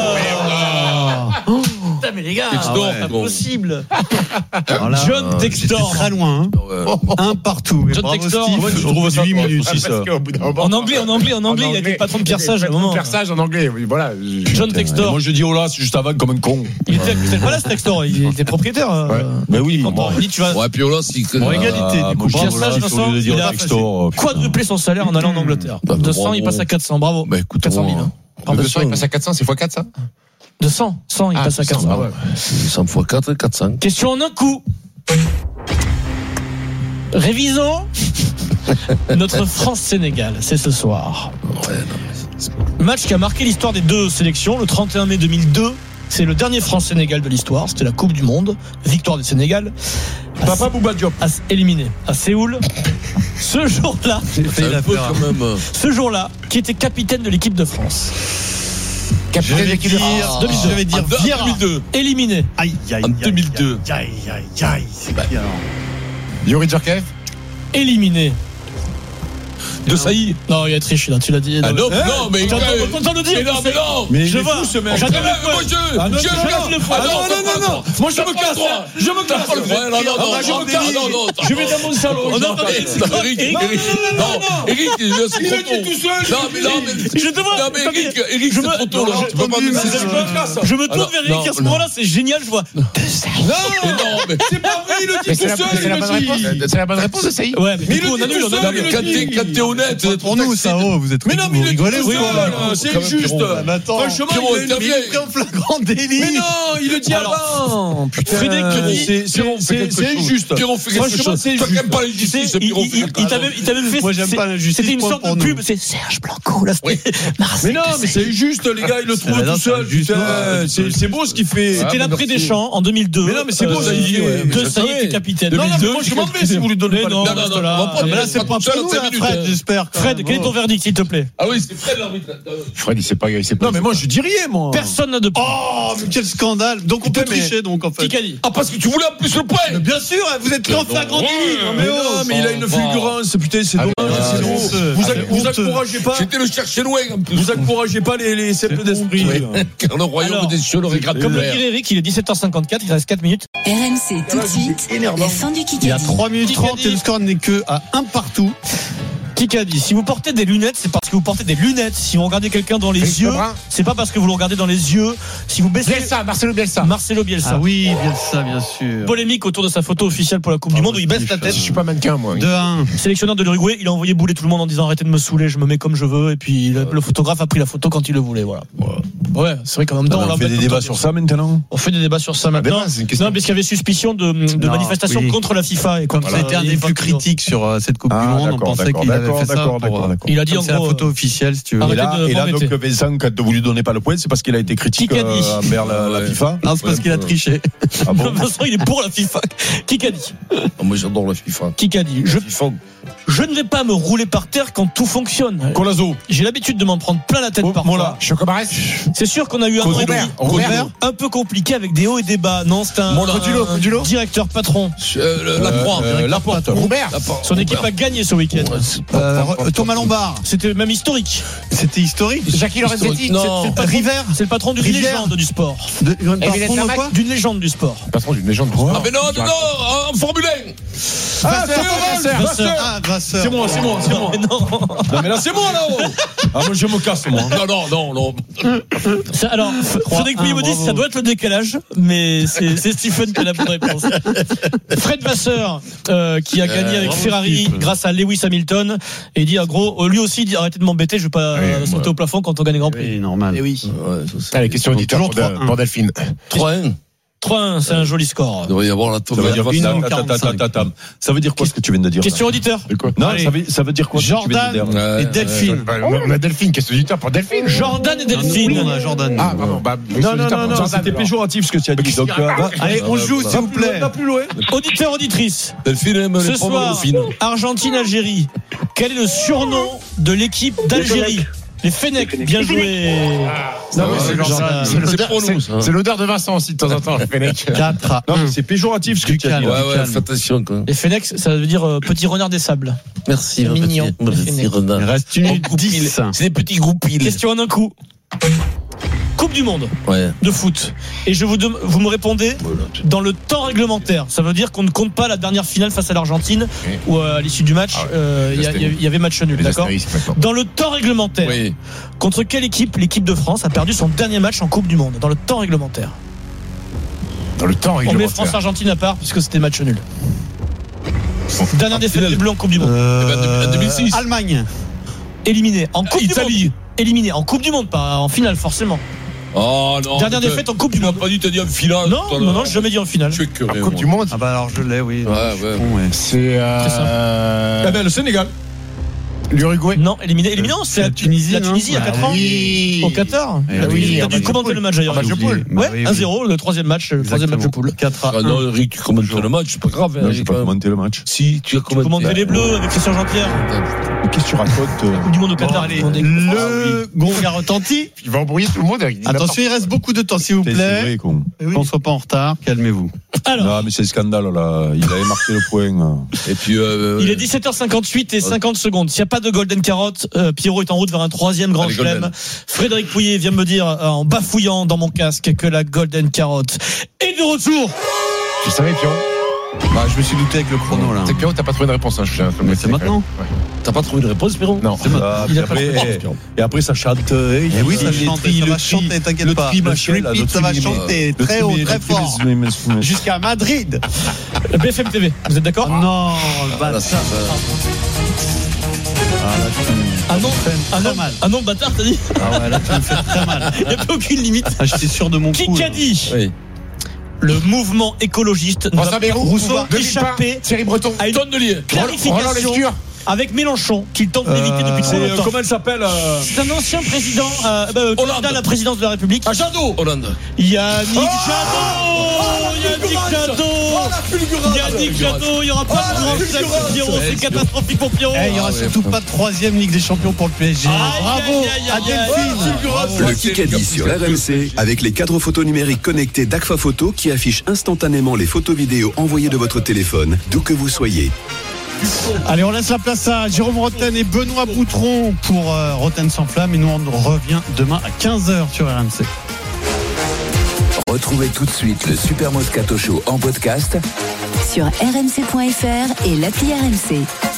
Oh, putain, mais les gars, Textor, c'est pas bon. possible. Voilà. John Textor. Très loin. Hein. Ouais. Un partout. Et John bravo, Textor. Steve. Moi, je Au trouve bout ça de huit drôle minutes. aussi, ça. Au bout d'un moment. En anglais, en anglais, en anglais, il a été le patron de Pierre Sage à un moment. Pierre Sage en anglais, oui, voilà. John Et Textor. moi, je dis Olas juste avant comme un con. Il était, il était pas là, ce Textor. Il était propriétaire. euh, Mais oui, Quand bon. on dit, tu vas Ouais, puis Olas, il Bon, égalité. Ah, Du moi, coup, je Pierre dis Sage, Olas, Vincent, au lieu de dire il a Textor. quadruplé son salaire en allant en Angleterre. Bah, deux cents, bravo. il passe à quatre cents. Bravo. Bah, écoute, quatre cent mille. on- hein. Le deux cents, il passe à quatre cents, c'est fois quatre, ça? deux cents, cent, il Ah, passe à quatre cents. ah ouais. cent fois quatre, quatre cents. Question en un coup. Révisons notre France-Sénégal, c'est ce soir. Match qui a marqué l'histoire des deux sélections. Le trente et un mai deux mille deux, c'est le dernier France-Sénégal de l'histoire. C'était la Coupe du Monde, victoire du Sénégal. Papa Bouba Diop. À, éliminé à Séoul. Ce jour-là, C'est un peu quand même. ce jour-là, qui était capitaine de l'équipe de France. Je vais dire, Ah, je vais dire En Vieira. deux mille deux. Éliminé. Aïe, aïe, En aïe, deux mille deux. Aïe, aïe, aïe, c'est qui alors? Yuri Djorkaeff, Éliminé. De Saïd. Non, il y a triché là, tu l'as dit. Ah non, non, mais. T'entends t'entends le dire. Mais non, mais non. Mais Je il est vois. fou, ce mec. J'adore Mais le point. moi, je. Ah non, je non, casse non, le non, poing. non, non, non, non. Moi, je T'as me pas le casse. droit. Je me T'as casse. pas le droit. Non, non, non. Ah bah, je me casse. Non, non, Je vais dans mon salon. On entend Eric, Eric, Eric, non, Eric. non, non, Non, Eric, c'est trop Il est tôt. tout seul. Non, mais non, mais. Je te vois. Non, mais Attendez, Eric, Eric, je c'est me- trop tôt, là. Non, Tu peux pas entendu, me c'est- dire. je me casse. Je me tourne Alors, vers Eric non, à ce non. moment-là, c'est génial, je vois. Non, Mais non, mais. c'est pas vrai, il le mais dit c'est tout la, seul. c'est la bonne il le réponse. dit. C'est la bonne réponse de Saïd. Ouais, mais Mais du coup, il on le dit annule, tout on seul, Non, annule. mais quand t'es, quand t'es honnête, C'est pour nous, ça, oh, vous êtes Mais non, mais vous il le dit rigolez tout ou seul. quoi? C'est Quand même, injuste. Pierrot. Mais attends, Franchement, Pierrot, il est- intervient. il est en flagrant délit. Mais non, il le dit Alors, avant. Putain, Frédéric Curie, c'est- Pierrot, c'est- fais c'est quelque c'est chose. injuste. Pierrot, fais quelque Franchement, chose. c'est Toi, injuste. t'aimes pas l'injustice, Il, Pierrot, il- fais il- quelque il chose. t'avait il t'avait fait. Moi, j'aime c'est- pas l'injustice, C'était une point sorte pour de nous. pub. C'est Serge Blanco, là. Oui. Mais non, mais c'est injuste, les gars, il le trouve Ah, non, tout c'est seul. injuste. Putain, c'est c'est beau ce qu'il fait. C'était Ah, l'après merci. des champs en deux mille deux. Mais non, mais c'est beau, Euh, ça y est, ouais, mais Que je ça y savais. est, capitaine. Non, non, mais deux mille deux, moi, je m'en vais si vous lui donnez Mais pas non, le- Non, non, reste non, là. on va pas Ah, mais là, dire c'est ça pas tout seul, pour nous, cinq là, minutes. Fred. j'espère. Fred, quel est ton verdict, s'il te plaît? Ah oui, c'est Fred l'arbitre. Fred, il sait pas, il sait pas. Non, mais moi, je dis rien, moi. Personne n'a de points. Oh, mais quel scandale. Donc on peut tricher, donc en fait. Qui qu'a dit? Ah, parce que tu voulais en plus le point. Mais bien sûr, vous êtes là en flagrant délit. Mais non, mais il a une fulgurance. Putain, c'est dommage. Vous encouragez pas. J'étais le chercher loin, en plus. Vous encouragez pas les, les simples d'esprit. Car le royaume des cieux le réclame. Comme le dit Eric, il est dix-sept heures cinquante-quatre, il reste quatre minutes. R M C tout de suite, la fin du Kikadi. Il y a trois minutes trente et le score n'est que à un partout. Kikadi, si vous portez des lunettes, c'est parce que vous portez des lunettes. Si vous regardez quelqu'un dans les Christ yeux, Lebrun. c'est pas parce que vous le regardez dans les yeux. Si vous baissez. Bielsa, Marcelo Bielsa. Marcelo Bielsa. Ah oui, Bielsa, bien sûr. Polémique autour de sa photo officielle pour la Coupe du Monde où il baisse la tête. Je suis pas mannequin, moi. deux à un. Sélectionneur de l'Uruguay, il a envoyé bouler tout le monde en disant arrêtez de me saouler, je me mets comme je veux. Et puis le, le photographe a pris la photo quand il le voulait. Voilà. Ouais, c'est vrai qu'en même temps, on, on fait des débats sur ça maintenant. On fait des débats sur ça maintenant. Débat, c'est une question. Non, parce qu'il y avait suspicion de, de Non, manifestation oui. contre la FIFA et Comme contre ça a été un des plus critiques sur euh, cette Coupe Ah, du Monde, on d'accord, pensait qu'il avait d'accord, fait ça d'accord, pour. d'accord, euh, d'accord. Il a dit comme en c'est la gros, photo officielle, si tu veux. Et Arrêtez là, de et là donc m'embêter. Vincent, quand vous lui donnez pas le point, c'est parce qu'il a été critique Qui qu'a dit euh, envers la, la FIFA. Non, c'est parce qu'il a triché. Ah bon Vincent, il est pour la FIFA. Qui qu'a dit? Moi, j'adore la FIFA. Qui qu'a dit? Je, FIFA. je ne vais pas me rouler par terre quand tout fonctionne. Colazo. J'ai l'habitude de m'en prendre plein la tête Oh, parfois. Mola. Chocobarès. C'est sûr qu'on a eu un an et demi Robert. un peu compliqué avec des hauts et des bas. Non, c'est un, Mola. un Codulo. directeur patron. Euh, la croix. Euh, Laporte. Robert. Son équipe a gagné ce week-end. Euh, Thomas Lombard. C'était même historique. C'était historique. Jackie Lorenzetti. Non. C'est le patron- River. C'est le patron d'une Rivière. légende du sport. De, un Émile patron de Samac. quoi D'une légende du sport. Patron d'une légende. Ah, mais non, non, non, en Formule un. Ah, c'est Vasseur. moi, Vasseur. Ah, Vasseur. C'est moi, c'est moi, c'est moi. Mais non. Non, mais là, c'est moi, là-haut. Ah, moi, je me casse, moi. Non, non, non, non. Ça, alors, Frédéric Pouillet me dit bravo. ça doit être le décalage, mais c'est c'est Stephen qui a la bonne réponse. Fred Vasseur, euh, qui a gagné avec bravo, Ferrari Steve. grâce à Lewis Hamilton, et il dit, en gros, lui aussi, il dit arrêtez de m'embêter, je vais pas euh, sauter ouais. au plafond quand on gagne les Grands Prix. Oui, normal. Et oui. Ouais, ça, c'est- Allez, question Donc, auditeur toujours pour, trois un. pour Delphine. trois un. trois un, c'est un joli score. Il devrait y avoir la Ça veut dire quoi? Une Attends, heure attends, quarante-cinq. attends, attends. Ça veut dire quoi ce que tu viens de dire? Question auditeur. Non, Allez. ça veut, ça veut dire quoi ce que tu viens de Jordan dire? Ouais, et Delphine. Bah, On a Delphine, question auditeur pour Delphine. Jordan et Oui, Delphine. on a Jordan. Ah, pardon. Bah, Non, non, auditeur non, pour non, Jordan, c'était alors. péjoratif ce que tu as dit. Donc, euh, va- Allez, on joue, s'il vous plaît. va plus loin. Auditeur, auditrice. Delphine aime Ce les pommes soir, dauphines. Argentine-Algérie. Quel est le surnom de l'équipe d'Algérie? Les Fennecs, bien joué. Non, mais c'est Jordan. c'est l'odeur- C'est pour nous, c'est- ça. c'est l'odeur de Vincent aussi de temps en temps, le Fennec. quatre à Non, un. mais c'est péjoratif ce que tu as dit. calme. Ouais, ouais, calme. fais attention, quoi. Les Fennecs, ça veut dire euh, petit renard des sables. Merci, C'est mon mignon. petit- mon petit Il renard. Il reste une En minute goupil. dix. C'est des petits goupils. Question en un coup. Coupe du monde Ouais. de foot. Et je vous, dem- vous me répondez dans le temps réglementaire. Ça veut dire qu'on ne compte pas la dernière finale face à l'Argentine Oui. où euh, à l'issue du match, Ah ouais. euh, il y, a- il y a- il y avait match nul, Les d'accord. astérisques, maintenant. Dans le temps réglementaire, Oui. contre quelle équipe l'équipe de France a perdu son dernier match en Coupe du Monde? Dans le temps réglementaire. Dans le temps On met réglementaire. France-Argentine à part puisque c'était match nul. Dernière défaite des Bleus en Coupe du Monde. Euh, Eh ben, en deux mille six. Allemagne. Éliminé en Coupe Italie. du Monde. Éliminé en Coupe du Monde, pas en finale forcément. Oh non. Dernière putain. défaite en Coupe du Tu m'as Monde. pas dit, t'as dit en finale. Non, tout à non, l'heure. non, j'ai jamais dit en finale. Je suis curé. En Coupe moi. du Monde. Ah bah alors je l'ai, oui. Ouais, ouais. Bon, ouais. C'est euh, Eh ben, le Sénégal. l'Uruguay. Non, éliminé. Éliminé, non, c'est la Tunisie. La non Tunisie il y a Ah quatre ans. oui. Au Qatar. Eh T'as oui, dû- en T'as dû match de commenter poule. le match d'ailleurs. En match de poule. Bah Ouais, oui, oui. un zéro, le troisième match, le troisième match de poule. quatre à Ah un. non, Eric, tu commentes le match, c'est pas grave. Non, hein, j'ai quand pas même. commenté le match. Si, tu as commenté. Commenter les Bleus avec Christian Jean-Pierre. Mais qu'est-ce que tu racontes? euh Coupe du monde au Qatar. Allez, Demandez. le gong a retenti. Il va embrouiller tout le monde avec Attention, il reste beaucoup de temps, s'il vous C'est plaît. vrai, con. Qu'on soit pas en retard, calmez-vous. Alors, Non, mais c'est le scandale, là. Il avait marqué le point. Et puis, euh, il est dix-sept heures cinquante-huit et cinquante secondes. S'il n'y a pas de Golden Carotte, euh, Pierrot est en route vers un troisième grand Allez, chelem. Golden. Frédéric Pouillet vient me dire, euh, en bafouillant dans mon casque, que la Golden Carotte est de retour. Tu savais, Pion? Bah, je me suis douté avec le chrono, là. C'est que Pion, t'as pas trouvé de réponse, hein, je suis un peu Mais c'est maintenant. Ouais. t'as pas trouvé de réponse, Pierrot? Non. C'est maintenant. Ah, Il puis a pas après, trop de et, chance, et après, ça chante. euh, Et oui, ça le chante, tri, ça le va tri, chanter, t'inquiète le pas. tri, Le machin, là, repeat, le ça va tri, chanter le très tri, haut, le très tri, fort. le- le- le- le- Jusqu'à Madrid. B F M T V, vous êtes d'accord? Non, le Ah, là, bâtard. c'est ça. Ah, là, tu me- Un nom, un nom, très mal. un nom de bâtard, t'as dit? Ah ouais, là, tu me fais très mal. Il n'y a plus aucune limite. Ah, j'étais sûr de mon coup. Qui qu'a là. dit? Oui. Le mouvement écologiste ne François va Bayrou, Rousseau Denis échapper Pain, Thierry Breton, à une Tonne de lien. clarification. Roland Lescure. avec Mélenchon, qu'il tente d'éviter depuis trop longtemps. Comment elle s'appelle euh... C'est un ancien président, euh, bah, candidat à la présidence de la République. Ah, Jadot. Hollande. Yannick Jadot. Yannick Jadot. Yannick Jadot. Il n'y aura pas de grand chef pour Pierrot. C'est catastrophique pour Pierrot. Il n'y aura surtout pas de troisième Ligue des Champions pour le P S G. Bravo à Delphine. Le Kikadi sur R M C avec les cadres photos numériques connectés d'Agfa Photo qui affichent instantanément les photos vidéo envoyées de votre téléphone, d'où que vous soyez. Allez, on laisse la place à Jérôme Rotten et Benoît Boutron pour euh, Rotten sans flamme. Et nous, on revient demain à quinze heures sur R M C. Retrouvez tout de suite le Super Moscato Show en podcast sur r m c point f r et l'appli R M C.